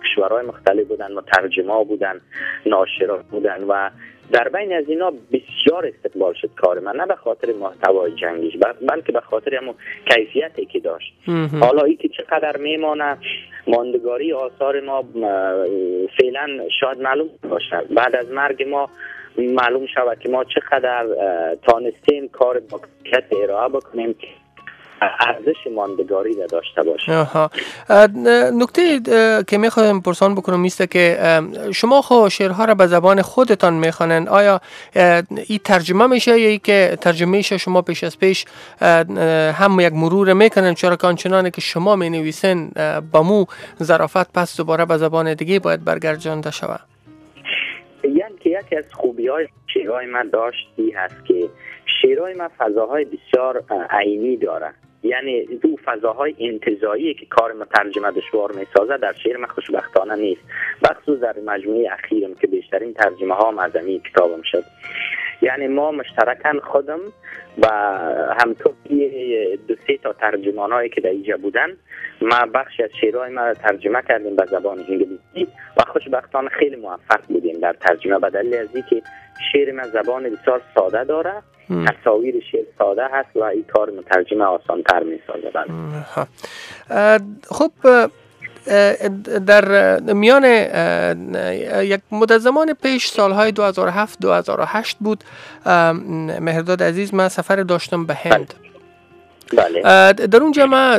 کشورهای مختلف بودن، مترجما بودن، ناشرا بودن و در بین از اینا بسیار استقبال شد کار من، نه به خاطر محتوای جنگیش بلکه به خاطر همون کیفیتی که داشت. حالا این که چقدر میمانه ماندگاری آثار ما فعلا شاید معلوم باشه، بعد از مرگ ما معلوم شود که ما چقدر تانستیم کار با کیفیت ارائه بکنیم ارزش ماندگاری را داشته باشه. نکته که میخوایم پرسان بکنم ایسته که شما خو شعرها را به زبان خودتان میخوانن، آیا این ترجمه میشه یا ای که ترجمه میشه شما پیش از پیش هم یک مرور میکنن، چرا که آنچنانه که شما مینویسن با مو ظرافت پس دوباره به زبان دیگه باید برگردانده شود؟ یکی از خوبی‌های شعرهای من داشتی هست که شعرهای من فضاهای بسیار عینی داره، یعنی دو فضاهای انتزاعی که کار مترجمه دشوار میسازه در شعر من خوشبختانه نیست، بخصوص در مجموعه اخیرم که بیشترین ترجمه ها از این کتابم شد. یعنی ما مشترکاً خودم و همطور دو سه تا ترجمانایی که در اینجا بودن ما بخشی از شعرهای ما ترجمه کردیم به زبان انگلیسی و خوشبختانه خیلی موفق بودیم در ترجمه، به دلیل از اینکه شعر من زبان بسیار ساده داره، تصاویر شعر ساده هست و این کار مترجمه آسان تر می سازه. خب در میان یک مدت زمان پیش سالهای 2007-2008 بود مهرداد عزیز، من سفر داشتم به هند. بله. در اونجا ما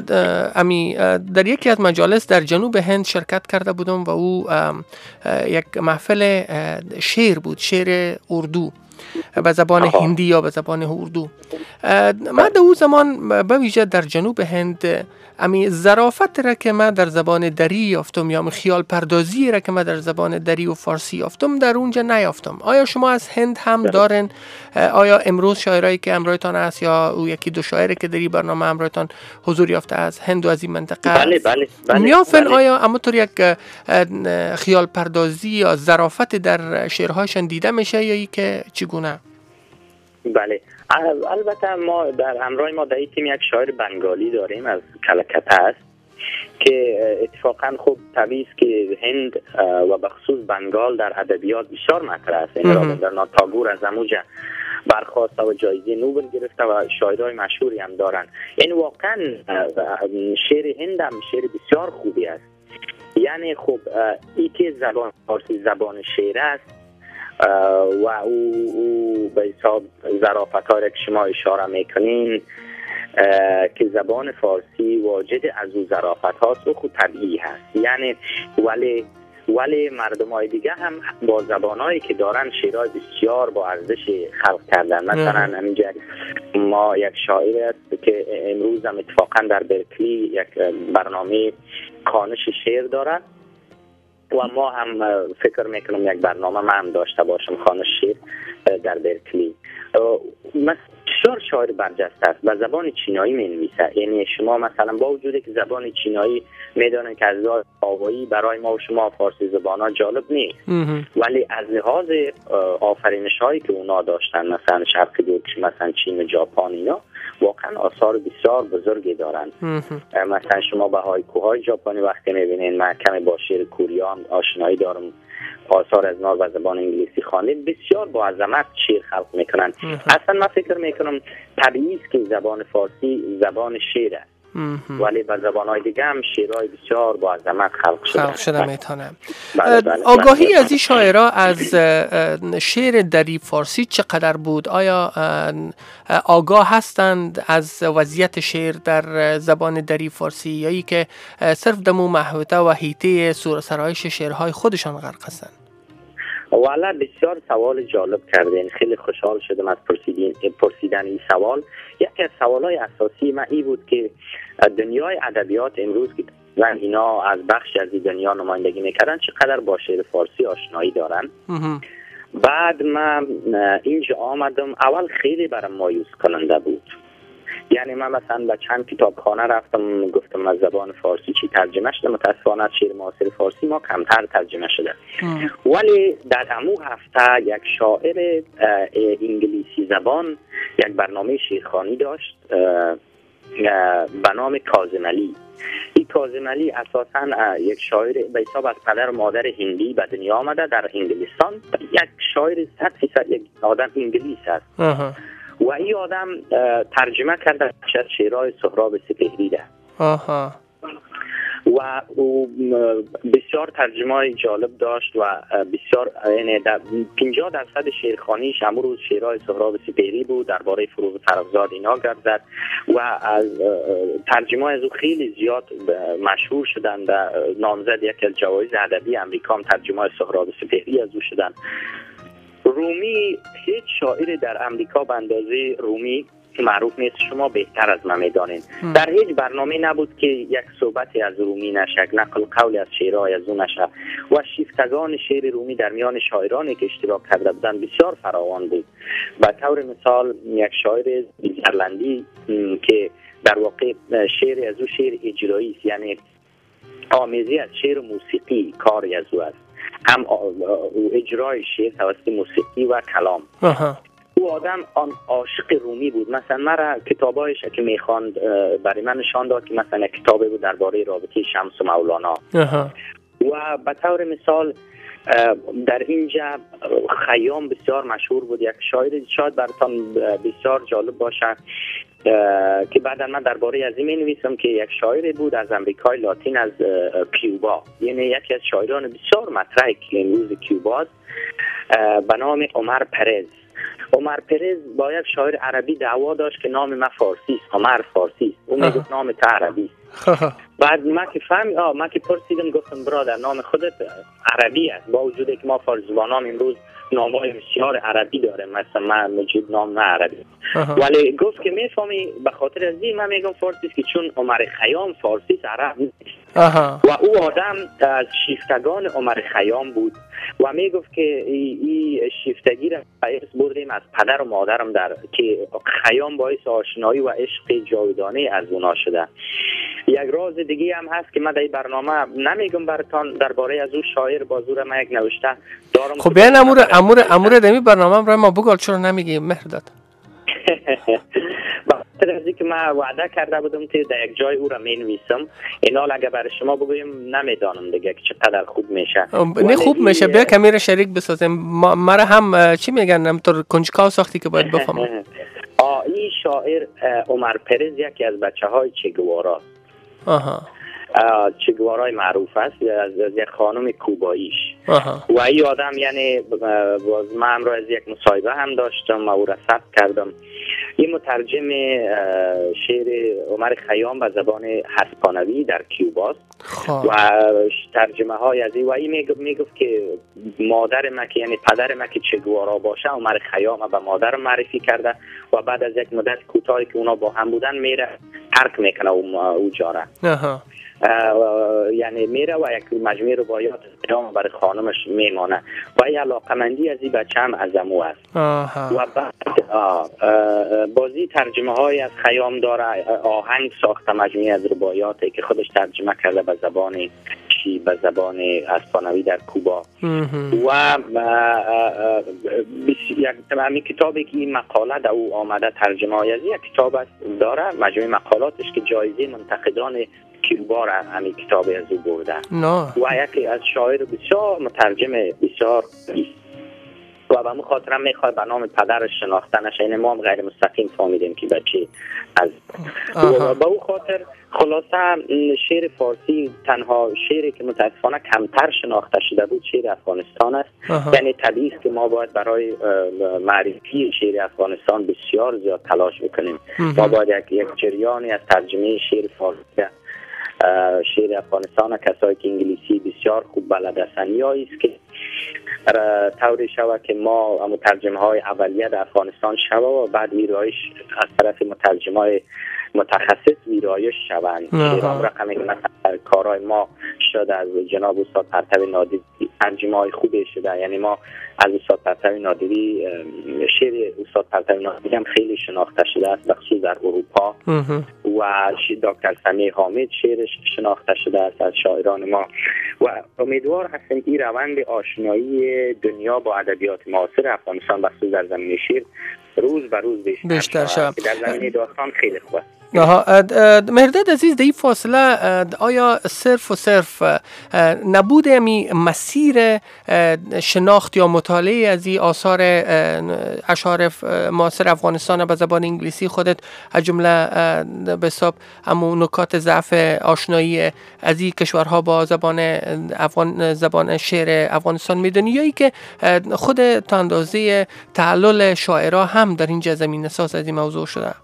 در یکی از مجالس در جنوب هند شرکت کرده بودم و او یک محفل شعر بود، شعر اردو به زبان هندی یا به زبان اردو. من در اون زمان به ویژه در جنوب هند ظرافت را که من در زبان دری یافتم یا خیال پردازی را که من در زبان دری و فارسی یافتم در اونجا نیافتم. آیا شما از هند هم دارن؟ آیا امروز شاعرایی که همراهتان است یا او یکی دو شاعری که در این برنامه همراهتان حضور یافته از هند و از این منطقه میافن؟ آیا همونطور یک خیال پردازی یا ظرافت در شعرهاشون دیده میشه یا ای که چگونه؟ بله، البته ما در همراه ما در این تیم یک شاعر بنگالی داریم از کلکته است که اتفاقا خوب طبیعی است که هند و بخصوص بنگال در ادبیات بسیار مطرح است. این رابندرنات تاگور از اموجه برخواسته و جایزه نوبل گرفته و شاعرای مشهوری هم دارن. این واقعا شعر هند هم شعر بسیار خوبی است. یعنی خب ای که زبان فارسی زبان شعر است و او به حساب ظرافت‌هایی که شما اشاره میکنین که زبان فارسی واجد از او ظرافت هاست و خود طبیعی هست. یعنی ولی مردمای دیگه هم با زبانهایی که دارن شعرهای بسیار با ارزش خلق کردن. مثلا همینجا ما یک شاعر است که امروز هم اتفاقا در برکلی یک برنامه خوانش شعر داره و ما هم فکر میکنم یک برنامه من هم داشته باشم خوانش شعر در برکلی. بسیار شاعر برجسته است، به زبان چینایی می‌نویسه. یعنی شما مثلا با وجودی که زبان چینایی میدانید که از لحاظ آوایی برای ما و شما فارسی زبان‌ها جالب نیست، ولی از لحاظ آفرینش‌هایی که اونا داشتن مثلا شرقی بود مثلا چین و ژاپن اینا واقعا آثار بسیار بزرگی دارن. مثلا شما به هایکوهای ژاپنی وقتی می‌بینید، من کمی با شعر کره هم آشنایی دارم، آثار از نار و زبان انگلیسی خوانده بسیار با عظمت شعر خلق میکنن. اصلا من فکر میکنم طبیعی است که زبان فارسی زبان شعر است، ولی به زبانهای دیگه هم شعرهای بسیار با عظمت خلق شده میتونه. آگاهی از این شاعرها از شعر دری فارسی چقدر بود؟ آیا آگاه هستند از وضعیت شعر در زبان دری فارسی یا ای که صرف دمو محوطه و حیطه سرایش شعرهای خودشان غرق هستند؟ والا بسیار سوال جالب کردین، خیلی خوشحال شدم از پرسیدن این سوال. یکی از سوالهای اساسی من این بود که دنیای ادبیات امروز که اینا از بخش از این دنیا نمایندگی میکردن چقدر با شعر فارسی آشنایی دارن. بعد من اینجا آمدم، اول خیلی برام مایوس کننده بود. یعنی من مثلا به چند کتابخانه رفتم گفتم از زبان فارسی چی ترجمه شده، متاسفانه شعر معاصر فارسی ما کمتر ترجمه شده. ولی در همون هفته یک شاعر انگلیسی زبان یک برنامه شعرخوانی داشت به نام کاظم علی. این کاظم علی اساساً یک شاعر به حساب از پدر و مادر هندی به دنیا آمده در انگلستان. یک شاعر 100% یک آدم انگلیس است. و این آدم ترجمه کرده از شعرهای سهراب سپهری ده. و او بسیار ترجمه های جالب داشت و بسیار، یعنی 50% شعرخوانیش امروز شعرهای سهراب سپهری بود، درباره فروغ فرخزاد اینا گردد و از ترجمه از او خیلی زیاد مشهور شدن. نامزد یکی از جوایز ادبی امریکا هم ترجمه سهراب سپهری از او شدن. رومی، هیچ شاعر در امریکا به اندازه رومی معروف نیست، شما بهتر از من میدانید. در هیچ برنامه نبود که یک صحبتی از رومی نشه، نقل قول از شعرهای از او نشه و شیفتگان شعر رومی در میان شاعرانی که اشتراک کرده بودند بسیار فراوان بود. به طور مثال یک شاعر ایرلندی که در واقع شعر از او شعر اجرایی است، یعنی آمیزی از شعر و موسیقی کاری از او است، هم اجرای شعر توسط موسیقی و کلام. او آدم عاشق رومی بود. مثلا مرا کتابایش که میخواند برای من نشان داد که مثلا کتابی بود درباره رابطه شمس و مولانا. و به طور مثال در اینجا خیام بسیار مشهور بود، یک شاعر شاید براتون بسیار جالب باشه که بعدا من درباره از این می‌نویسم که یک شاعر بود از امریکای لاتین، از کیوبا، یعنی یکی از شاعران بسیار مطرح که امروز کیوبا است، به نام عمر پرز. عمر پرز با یک شاعر عربی دعوا داشت که نام من فارسی است، عمر فارسی است، اون میگفت نام تو عربی است. بعد من که پرسیدم گفتم برادر نام خودت عربی است، با وجودی که ما فارسی زبانان امروز نام‌های بسیار عربی داره، مثلا من مجید نام نه عربی، ولی گفت که میفهمی به خاطر از این من میگم فارسی است که چون عمر خیام فارسی است، عرب نیست. و او آدم از شیفتگان عمر خیام بود و میگفت که این شیفتگی را باعث بردیم از پدر و مادرم در که خیام باعث آشنایی و عشق جاودانه از اونا شده. یک راز دیگه هم هست که من در این برنامه نمیگم براتون، درباره از او شاعر بازور من یک نوشته دارم. خب بیان امور دمی برنامه را ما بگل، چرا نمیگی مهرداد؟ بخاطر از اینکه من وعده کرده بودم که در یک جای او را مینویسم، اینا اگه برای شما بگویم نمیدانم دیگه که چقدر خوب میشه. نه خوب میشه، بیا کمی را شریک بسازیم. مرا هم چی میگن همطور کنجکاو ساختی که باید بفهمم. این شاعر عمر پرز یکی از بچه‌های چگوارا است. چگوارای معروف است، از یک خانم کوباییش. و این آدم یعنی من را از یک مصاحبه هم داشتم و او را ثبت کردم. این مترجم شعر عمر خیام به زبان هسپانوی در کیوباست و ترجمه های از این و این میگفت که مادر من که یعنی پدر من که چگوارا باشه عمر خیام به مادر معرفی کرده و بعد از یک مدت کوتاهی که اونا با هم بودن میره ترک میکنه او جاره. یعنی میره و یک مجموعه روایات خیام برای خانمش میمانه و این علاقمندی از این بچه هم از امو است. و بعد بازی ترجمه های از خیام داره، آهنگ ساخته مجموعه از روایاتی که خودش ترجمه کرده به زبان به زبان اسپانوی در کوبا. و یک کتابی که این مقاله در او آمده ترجمه های از یک کتاب است داره، مجموعه مقالاتش که جایزه منتقدان کیوبا را همین کتاب از او برده و یکی از شاعر بسیار مترجم بسیار و به همون خاطر هم میخواد به نام پدرش شناخته نشه. این ما هم غیر مستقیم فهمیدیم که بچه از با اون خاطر خلاصه شعر فارسی تنها شعری که متاسفانه کمتر شناخته شده بود شعر افغانستان است. یعنی طبیعی است که ما باید برای معرفی شعر افغانستان بسیار زیاد تلاش بکنیم. ما باید یک جریانی از ترجمه شعر فارسی شعر افغانستان کسایی که انگلیسی بسیار خوب بلد هستند یا است که طوری شود که ما مترجم های اولیه در افغانستان شود و بعد ویرایش از طرف مترجم های متخصص ویرایش شوند. رقمی که مثلا کارهای ما شده از جناب استاد پرتوی نادری ترجمه های خوبی شده، یعنی ما از استاد پرتوی نادری شعر استاد پرتوی نادری هم خیلی شناخته شده است بخصوص در اروپا و دکتر سمیع حامد شعرش شناخته شده است از شاعران ما و امیدوار هستیم این روند آشنایی دنیا با ادبیات معاصر افغانستان بخصوص در زمینه شعر روز به روز بیشتر شود. در زمینه داستان خیلی خوب است. مهرداد عزیز، در این فاصله آیا صرف و صرف نبود امی مسیر شناخت یا مطالعه از این آثار اشعار معاصر افغانستان به زبان انگلیسی خودت از جمله به حساب امو نکات ضعف آشنایی از این کشورها با زبان شعر افغانستان میدونی، یا ای که خود تا اندازه تعلل شاعرها هم در این زمین اساس از این موضوع شده؟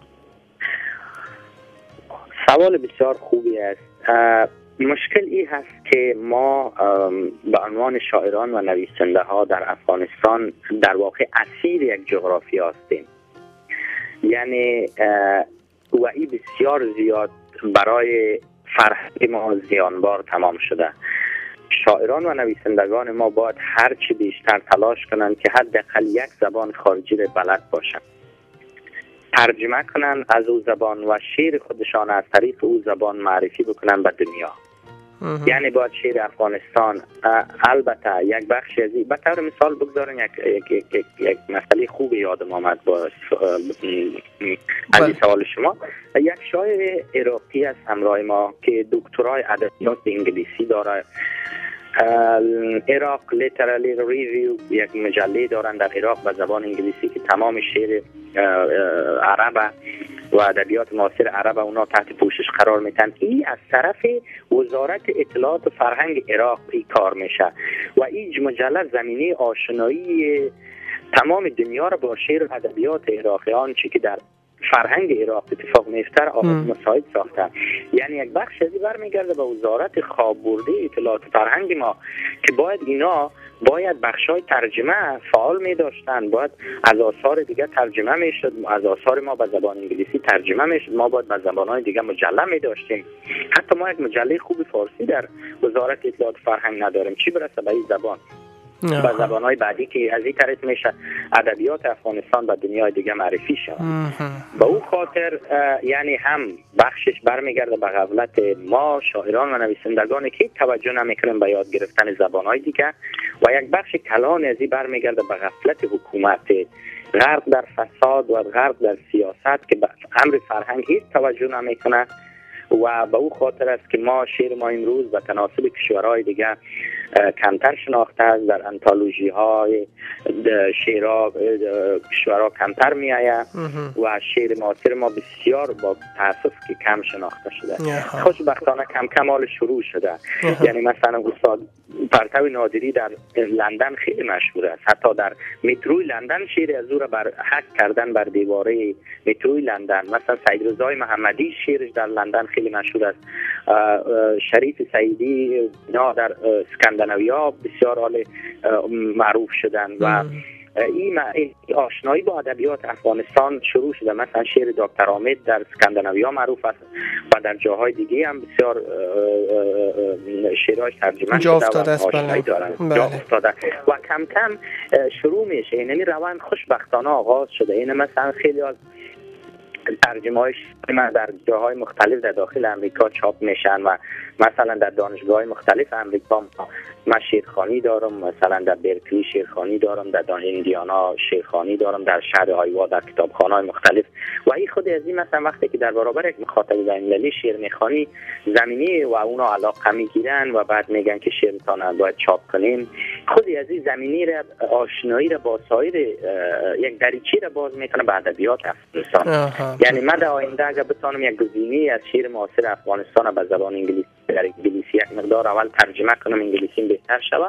سوال بسیار خوبی است. مشکل این هست که ما به عنوان شاعران و نویسنده ها در افغانستان در واقع اسیر یک جغرافی هستیم. یعنی و این بسیار زیاد برای فرهنگ ما زیانبار تمام شده. شاعران و نویسندگان ما باید هرچی بیشتر تلاش کنند که حداقل یک زبان خارجی را بلد باشند، ترجمه کنن از او زبان و شعر خودشان از طریق او زبان معرفی بکنن به دنیا. یعنی باید شعر افغانستان، البته یک بخش از به طور مثال بگذارن یک مسئله خوب یادم آمد با از این سوال شما. یک شاعر عراقی است همراه ما که دکترای ادبیات انگلیسی داره. عراق لیترالی ریویو یک مجله دارن در عراق به زبان انگلیسی که تمام شعر عرب و ادبیات معاصر عرب اونا تحت پوشش قرار میتن. این از طرف وزارت اطلاعات و فرهنگ عراق این کار میشه و این مجله زمینه آشنایی تمام دنیا را با شعر و ادبیات عراقی، آنچه که در فرهنگ عراق اتفاق میفته مساعد ساخته. یعنی یک بخش ازی برمیگرده به وزارت خواب برده اطلاعات فرهنگ ما که باید بخشای ترجمه فعال می داشتن، باید از آثار دیگه ترجمه می شد، از آثار ما به زبان انگلیسی ترجمه می شد، ما باید به زبانهای دیگه مجله می داشتیم. حتی ما یک مجله خوب فارسی در وزارت اطلاعات فرهنگ نداریم، چی برسه به این زبان و زبانهای بعدی که از این طریق میشه ادبیات افغانستان به دنیای دیگه معرفی شود. به اون خاطر یعنی هم بخشش برمیگرده به غفلت ما شاعران و نویسندگانی که توجه نمیکنیم به یاد گرفتن زبانهای دیگه، و یک بخش کلان از این برمیگرده به غفلت حکومت غرب در فساد و غرب در سیاست که به امر فرهنگ هیچ توجه نمیکنه. و به او خاطر است که شعر ما امروز به تناسب کشورهای دیگه کمتر شناخته است، در انتولوژی های شعرها کشورها کمتر می آید و شعر معاصر ما بسیار با تاسف که کم شناخته شده. خوشبختانه کم کم حال شروع شده. یعنی مثلا استاد پرتو نادری در لندن خیلی مشهور است، حتی در متروی لندن شعر از او را حک کردن بر دیواره متروی لندن. مثلا سید رضای محمدی شعرش در لندن خیلی مشهور است. شریف سعیدی در اسکاندیناویا بسیار حال معروف شدن و این آشنایی با ادبیات افغانستان شروع شده. مثلا شعر دکتر حامد در اسکاندیناویا معروف است و در جاهای دیگه هم بسیار شعرهاش ترجمه شده و آشنایی دارن. و کم کم شروع میشه. این روند خوشبختانه آغاز شده. این مثلا خیلی از ترجمه های من در جاهای مختلف در داخل امریکا چاپ میشن و مثلا در دانشگاه مختلف امریکا من شعرخوانی دارم، مثلا در برکلی شعرخوانی دارم، در ایندیانا شعرخوانی دارم، در شهر آیوا در کتابخانه‌های مختلف. و این خود از این مثلا وقتی که در برابر یک مخاطب بین‌المللی شعر میخوانی زمینی و اونا علاقه میگیرن و بعد میگن که شعرتان باید چاپ کنیم، خود از این زمینی را آشنایی را با سایر یک دریچه را باز میکنه به ادبیات افغانستان. یعنی من در آینده اگر بتونم یک گزینه از شعر معاصر افغانستان به زبان انگلیسی در انگلیسی یک مقدار اول ترجمه کنم، انگلیسی بهتر شود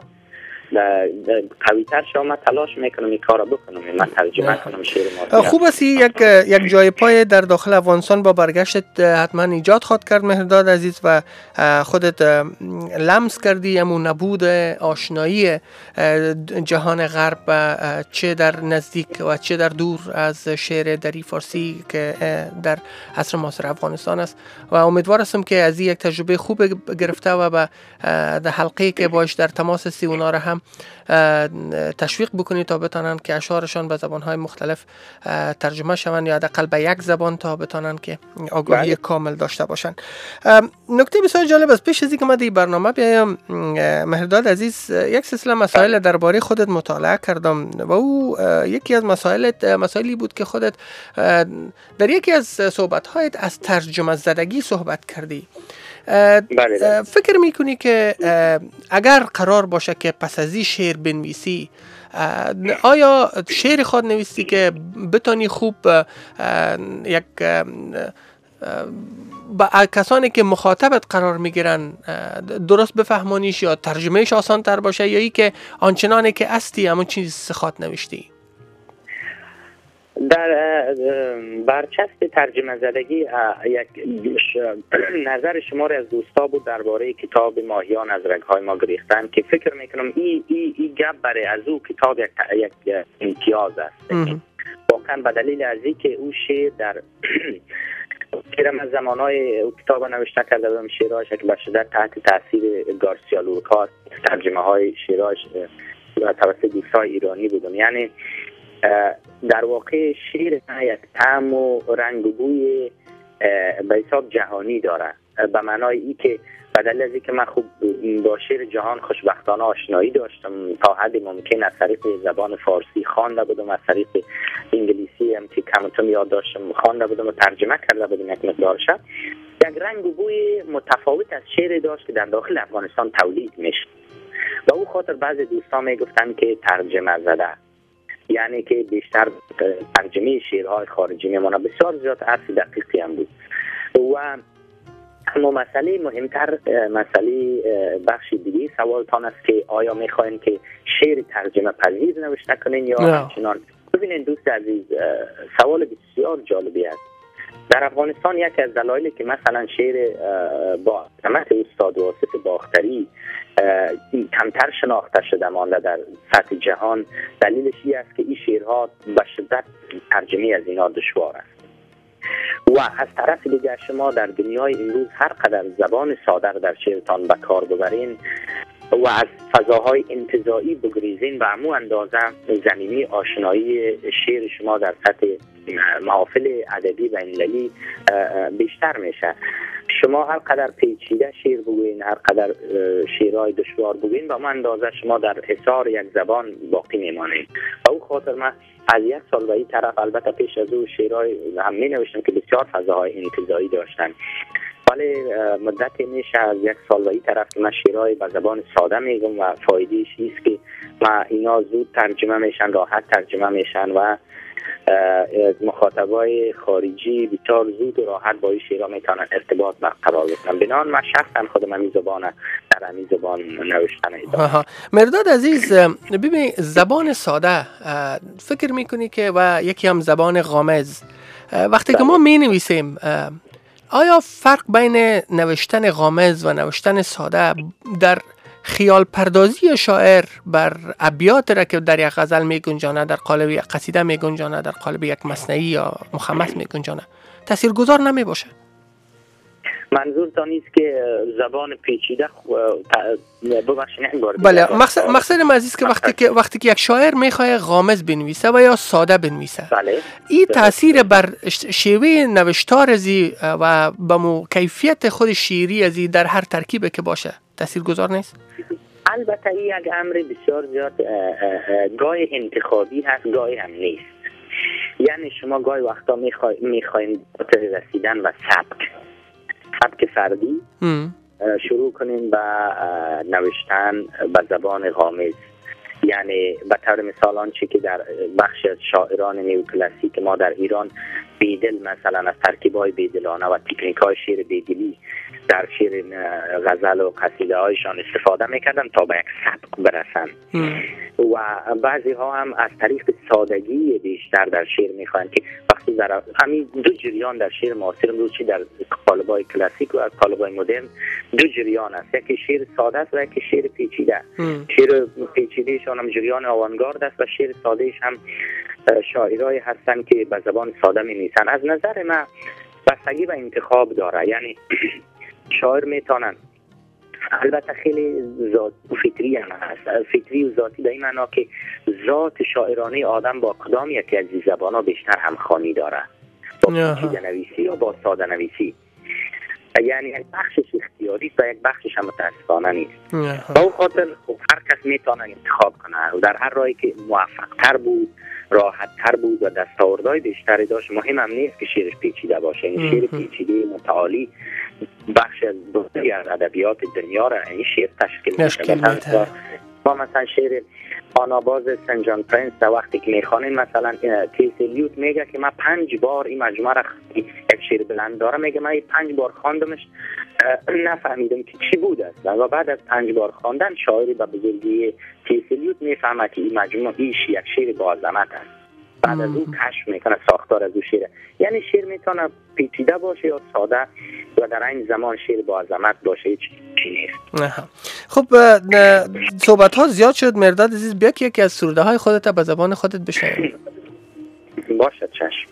قوی‌تر شود، من تلاش میکنم این کارو بکنم، من ترجمه کنم شعر معاصر. خوب است یک جای پای در داخل افغانستان با برگشت حتما ایجاد خواهد کرد مهرداد عزیز و خودت لمس کردی همون نبود آشنایی جهان غرب چه در نزدیک و چه در دور از شعر دری فارسی که در عصر معاصر افغانستان است و امیدوار هستم که از یک تجربه خوب گرفته و به حلقه‌ای که باش در تماس سی اونا را هم هم تشویق بکنید تا بتانن که اشعارشان به زبانهای مختلف ترجمه شوند یا حداقل به یک زبان تا بتانن که آگاهی کامل داشته باشن. نکته بسیار جالب است. پیش از اینکه ما در برنامه بیایم مهرداد عزیز، یک سلسله مسائل درباره خودت مطالعه کردم و او یکی از مسائلی بود که خودت در یکی از صحبت‌هایت از ترجمه زدگی صحبت کردی. فکر میکنی که اگر قرار باشه که پس از این شعر بنویسی، آیا شعر خود نویسی که بتانی خوب یک با کسانی که مخاطبت قرار میگیرن درست بفهمانیش یا ترجمهش آسان تر باشه، یا ای که آنچنانی که استی همون چیز خود نوشتی؟ در برچسب ترجمه زدگی یک نظر شما از دوستا بود درباره کتاب ماهیان از رگ‌های ما گریختن که فکر میکنم این گپ برای از او کتاب یک امتیاز است. واقعا به دلیل از اینکه او شعر در شعرم از زمانهای او کتاب نوشته کرده بودم، شعرهاش که به شدت تحت تاثیر گارسیا لورکا ترجمه های شعرهاش توسط دوستای ایرانی بودم. یعنی در واقع شعر یک طعم و رنگ و بوی به حساب جهانی داره، به معنای ای که بدل از اینکه من خوب با شعر جهان خوشبختانه آشنایی داشتم، تا حد ممکن از طریق زبان فارسی خوانده بودم، از طریق انگلیسی هم که کمتون یاد داشتم خوانده بودم و ترجمه کرده بودم یک مقدارش، یک رنگ و بوی متفاوت از شعر داشت که در داخل افغانستان تولید میشه. و او خاطر بعضی دوستان میگفتن که ترجمه زده، یعنی که بیشتر ترجمه شعرهای خارجی میمونه. بسیار زیاد عرض دقیقی هم بود. و اما مسئله مهمتر، مسئله بخش دیگه سوالتان است که آیا میخواین که شعر ترجمه پذیر نوشته کنین یا همچنان؟ ببینین دوست عزیز، سوال بسیار جالبی است. در افغانستان یکی از دلایلی که مثلا شعر با عظمت استاد واصف باختری کمتر شناخته شده مانده در سطح جهان، دلیلش این است که این شعرها به شدت ترجمه از اینا دشوار است. و از طرف دیگر شما در دنیای امروز هر قدر زبان ساده در شعرتان به کار ببرین و از فضاهای انتزاعی بگریزین، به همون اندازه زمینی آشنایی شعر شما در سطح محافل ادبی و المللی بیشتر میشه. شما هر قدر پیچیده شعر بگوین، هر قدر شعرهای دشوار بگوین، به همون اندازه شما در حصار یک زبان باقی میمانید. و او خاطر من از یک سال و این طرف، البته پیش از او شعرهای هم می نوشتم که بسیار فضاهای انتزاعی داشتن، ولی مدت میشه از یک سال و این طرف که من شعرهای به زبان ساده میگم و فایدهش ایست که ما اینا زود ترجمه میشن، راحت ترجمه میشن و مخاطبای خارجی بسیار زود و راحت با این شعرها میتونن ارتباط برقرار بکنن. بنابراین من شخصا خودم همین زبان در همین زبان نوشتن ادامه. مرداد عزیز، ببین زبان ساده فکر میکنی که و یکی هم زبان غامض، وقتی که ما می نویسیم آیا فرق بین نوشتن غامض و نوشتن ساده در خیال پردازی شاعر بر ابیات را که در یک غزل می گنجانه، در قالب یک قصیده می گنجانه، در قالب یک مثنوی یا مخمس می گنجانه، تاثیرگذار نمی باشه؟ منظور تا نیست که زبان پیچیده بله، مقصد من عزیز که وقتی که یک شاعر میخواد غامض بنویسه و یا ساده بنویسه، بله، این تاثیر بر شیوه نوشتار ازی و به کیفیت خود شیری ازی در هر ترکیب که باشه تاثیرگذار نیست؟ البته این یک امر بسیار زیاد گاهی انتخابی هست، گاهی هم نیست. یعنی شما گاهی وقتا میخواین رسیدن و سبک فردی شروع کنین به نوشتن به زبان غامض. یعنی به طور مثال آنچه که در بخش از شاعران نیوکلاسیک ما در ایران بیدل مثلا از ترکیب‌های بیدلانه و تکنیک‌های شعر بیدلی در شعر غزل و قصیده هایشان استفاده میکردن تا به یک سبک برسن و بعضی ها هم از طریق سادگی بیشتر در شعر میخوان که وقتی در همین دو جریان در شعر معاصر امروز، چی در قالب‌های کلاسیک و قالب‌های مدرن، دو جریان است، یکی شعر ساده است و یکی شعر پیچیده. شعر پیچیدهشان هم جریان آوانگارد است و شعر سادهش هم شاعرایی هستن که به زبان ساده می‌نویسن. از نظر من بستگی به انتخاب داره. یعنی شاعر میتونن البته خیلی ذات و فطری هم هست. فطری و ذاتی به این معنا که ذات شاعرانه آدم با کدام یکی از زبان‌ها بیشتر همخوانی داره، با پیچیده نویسی یا با ساده نویسی. یعنی یک بخشش اختیاری و یک بخشش هم متاسفانه نیست. با اون خاطر خب هر کس میتونه انتخاب کنه و در هر راهی که موفق تر بود، راحت تر بود و دستاوردهای بیشتری داشت. مهم هم نیست که شعرش پیچیده باشه. این شعر پیچیده متعالی بخش از بزرگی از ادبیات دنیا را این شعر تشکیل میده. ما مثلا شعر آناباز سن جان پرنس در وقتی که میخوانیم، مثلا تیس الیوت میگه که من 5 بار این مجموعه را یک شعر بلند داره، میگه من 5 بار خواندمش نفهمیدم که چی بود است و بعد از 5 بار خواندن شاعری به بزرگی تیس الیوت میفهمه که این مجموعه یک شعر با عظمت است. بعد از او کشف میکنه ساختار از او شعر. یعنی شعر میتونه پیچیده باشه یا ساده و در این زمان شعر با عظمت باشه، هیچ چی نیست. خب صحبت ها زیاد شد. مرداد عزیز، بیا که یکی از سروده های خودت به زبان خودت بشنویم. باشد چشم.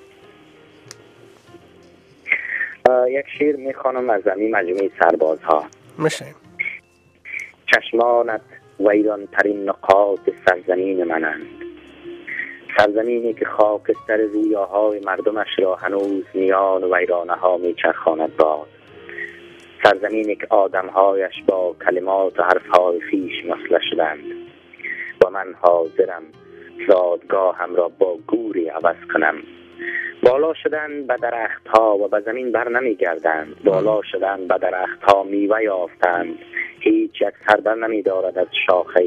یک شعر میخوانم از زمین مجموعه سربازها. میشنویم. چشمانت ویران ترین نقاط سرزمین منند، سرزمینی که خاکستر رویاهای مردمش را هنوز میان ویرانه ها میچرخاند باد، سرزمینی که آدمهایش با کلمات و حرفهای خویش مسلح شدند و من حاضرم زادگاهم را با گوری عوض کنم. بالا شدن به درختها و به زمین بر نمی گردند، بالا شدن به درختها میوه یافتند، هیچ یک سر بر نمی دارد از شاخه.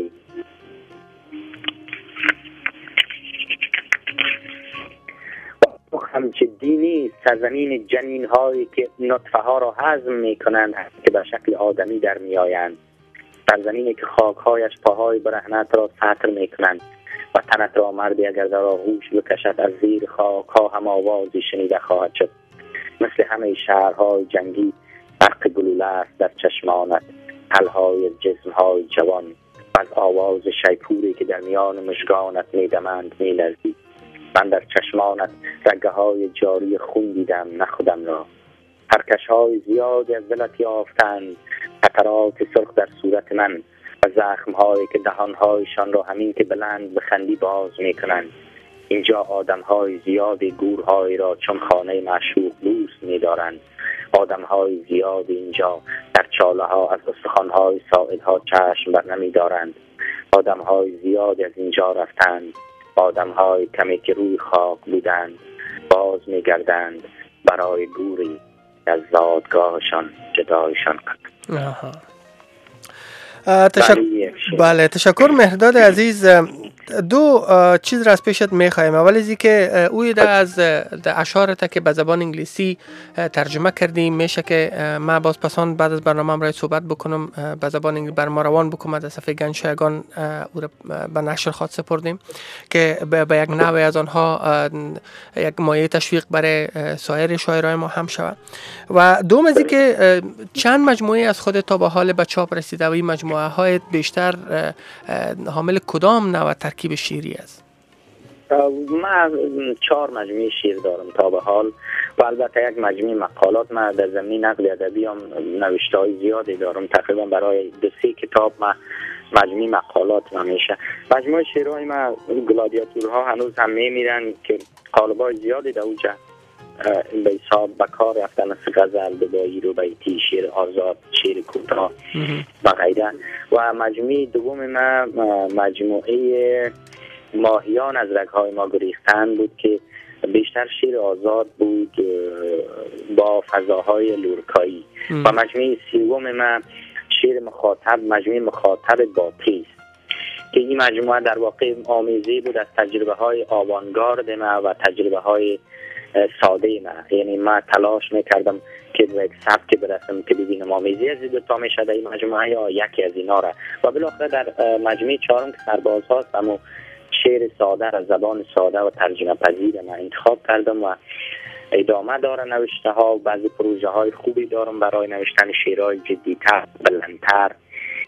همچه دینی سرزمین جنین هایی که نطفه ها را هضم می کنند که به شکل آدمی در می آیند، سرزمینی که خاک هایش پاهای برهنت را سطر می کنند و تنت را مردی اگر در آغوش بکشد از زیر خاک ها هم آوازی شنیده خواهد شد. مثل همه شهرهای جنگی برق گلوله است در چشمانت، پلهای جسمهای جوان و از آواز شیپوری که در میان مژگانت می دمند می لرزی. من در چشمانت رگه های جاری خون دیدم نه خودم را، پرکش های زیادی از دلت یافتند، قطرات سرخ در صورت من و زخم هایی که دهان هایشان را همین که بلند به خندی باز می کنند. اینجا آدم های زیادی گورهایی را چون خانه معشوق دوست می دارند. آدم های زیادی اینجا در چاله ها از استخوان های ساعد ها چشم بر نمی دارند. آدم های زیادی از اینجا رفتند. آدم های کمی که روی خاک بودند باز می گردند برای گوری از زادگاهشان جدایشان کند. بله، تشکر مهرداد عزیز. دو چیز را از پیشت میخوایم. اول از که اوی از اشعارت که به زبان انگلیسی ترجمه کردیم، میشه که من باز پسان بعد از برنامه را صحبت بکنم به زبان انگلیسی بر ما روان بکنم. از صفحه گنج شایگان او را به نشر خواهد سپردیم که به یک نوع از آنها یک مایه تشویق برای سایر شاعرای ما هم شود. و دوم از که چند مجموعه از خود تا به حال به چاپ رسیده و این مجموعه های بیشتر حامل کدام نوع ترکیب شعری است؟ من 4 مجموعه شعر دارم تا به حال و البته یک مجموعه مقالات. من در زمین نقل ادبی هم نوشته های زیادی دارم، تقریبا برای 2-3 کتاب من مجموعه مقالات میشه. مجموعه شعرهای من گلادیاتورها هنوز هم میمیرن که قالب‌های زیادی در اونجا به حساب بکار رفتن، مثل غزل، دبایی، ربیعی، شعر آزاد، شعر کوتاه و غیره. و مجموعه دوم من مجموعه ماهیان از رگ‌های ما گریختن بود که بیشتر شعر آزاد بود با فضاهای لورکایی. و مجموعه سوم من شعر مخاطب، مجموعه مخاطب با تیز که این مجموعه در واقع آمیزی بود از تجربه های آوانگارد من و تجربه های ساده من. یعنی من تلاش میکردم که به یک سبک برسم که ببینم آمیزی از دو تا میشه در این مجموعه یا یکی از اینا را. و بالاخره در مجموعه 4 که سرباز هاست اما شعر ساده از زبان ساده و ترجمه پذیر من انتخاب کردم و ادامه داره نوشته ها و بعضی پروژه های خوبی دارم برای نوشتن شعرهای جدی‌تر، بلندتر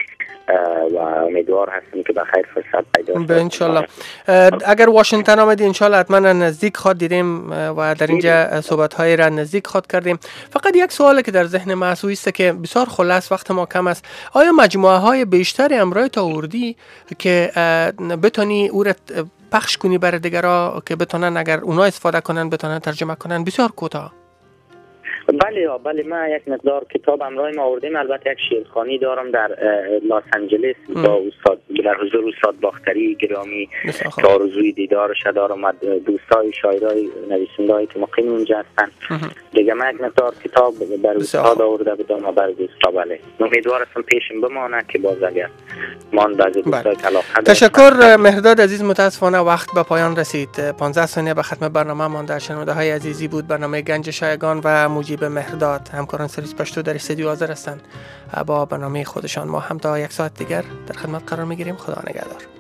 و امیدوار هستم که بخیر فرصت پیدا شد. به انشالله. اگر واشنگتن آمدی انشالله حتما نزدیک خود دیدیم و در اینجا صحبت های را نزدیک خود کردیم. فقط یک سوالی که در ذهن ما است که بسیار خلاص وقت ما کم است، آیا مجموعه های بیشتری امرای تا آوردی که بتونی او را پخش کنی برای دیگرها که بتونن اگر اونا استفاده کنن بتونن ترجمه کنن؟ بسیار کوتاه. بله من یک مقدار کتاب همراه ما آوردیم. البته یک شعرخوانی دارم در لاس آنجلس با استاد در حضور استاد باختری گرامی که آرزوی دیدارش دارم و دوستای شاعرای نویسنده‌ای که مقیم اونجا هستن. دیگه من یک مقدار کتاب برای استاد آورده بودم و برای دوستا. بله امیدوار هستم پیشم بمانه که باز اگر من بعضی دوستای علاقه. تشکر مهرداد عزیز. متاسفانه وقت به پایان رسید. 15 ثانیه به ختم برنامه مانده. شنونده‌های عزیزی بود برنامه گنج شایگان و مجیب مهرداد، همکاران سرویس پشتو در استودیو حاضر هستند. با برنامه خودشان ما هم تا یک ساعت دیگر در خدمت قرار میگیریم. خدا نگهدار.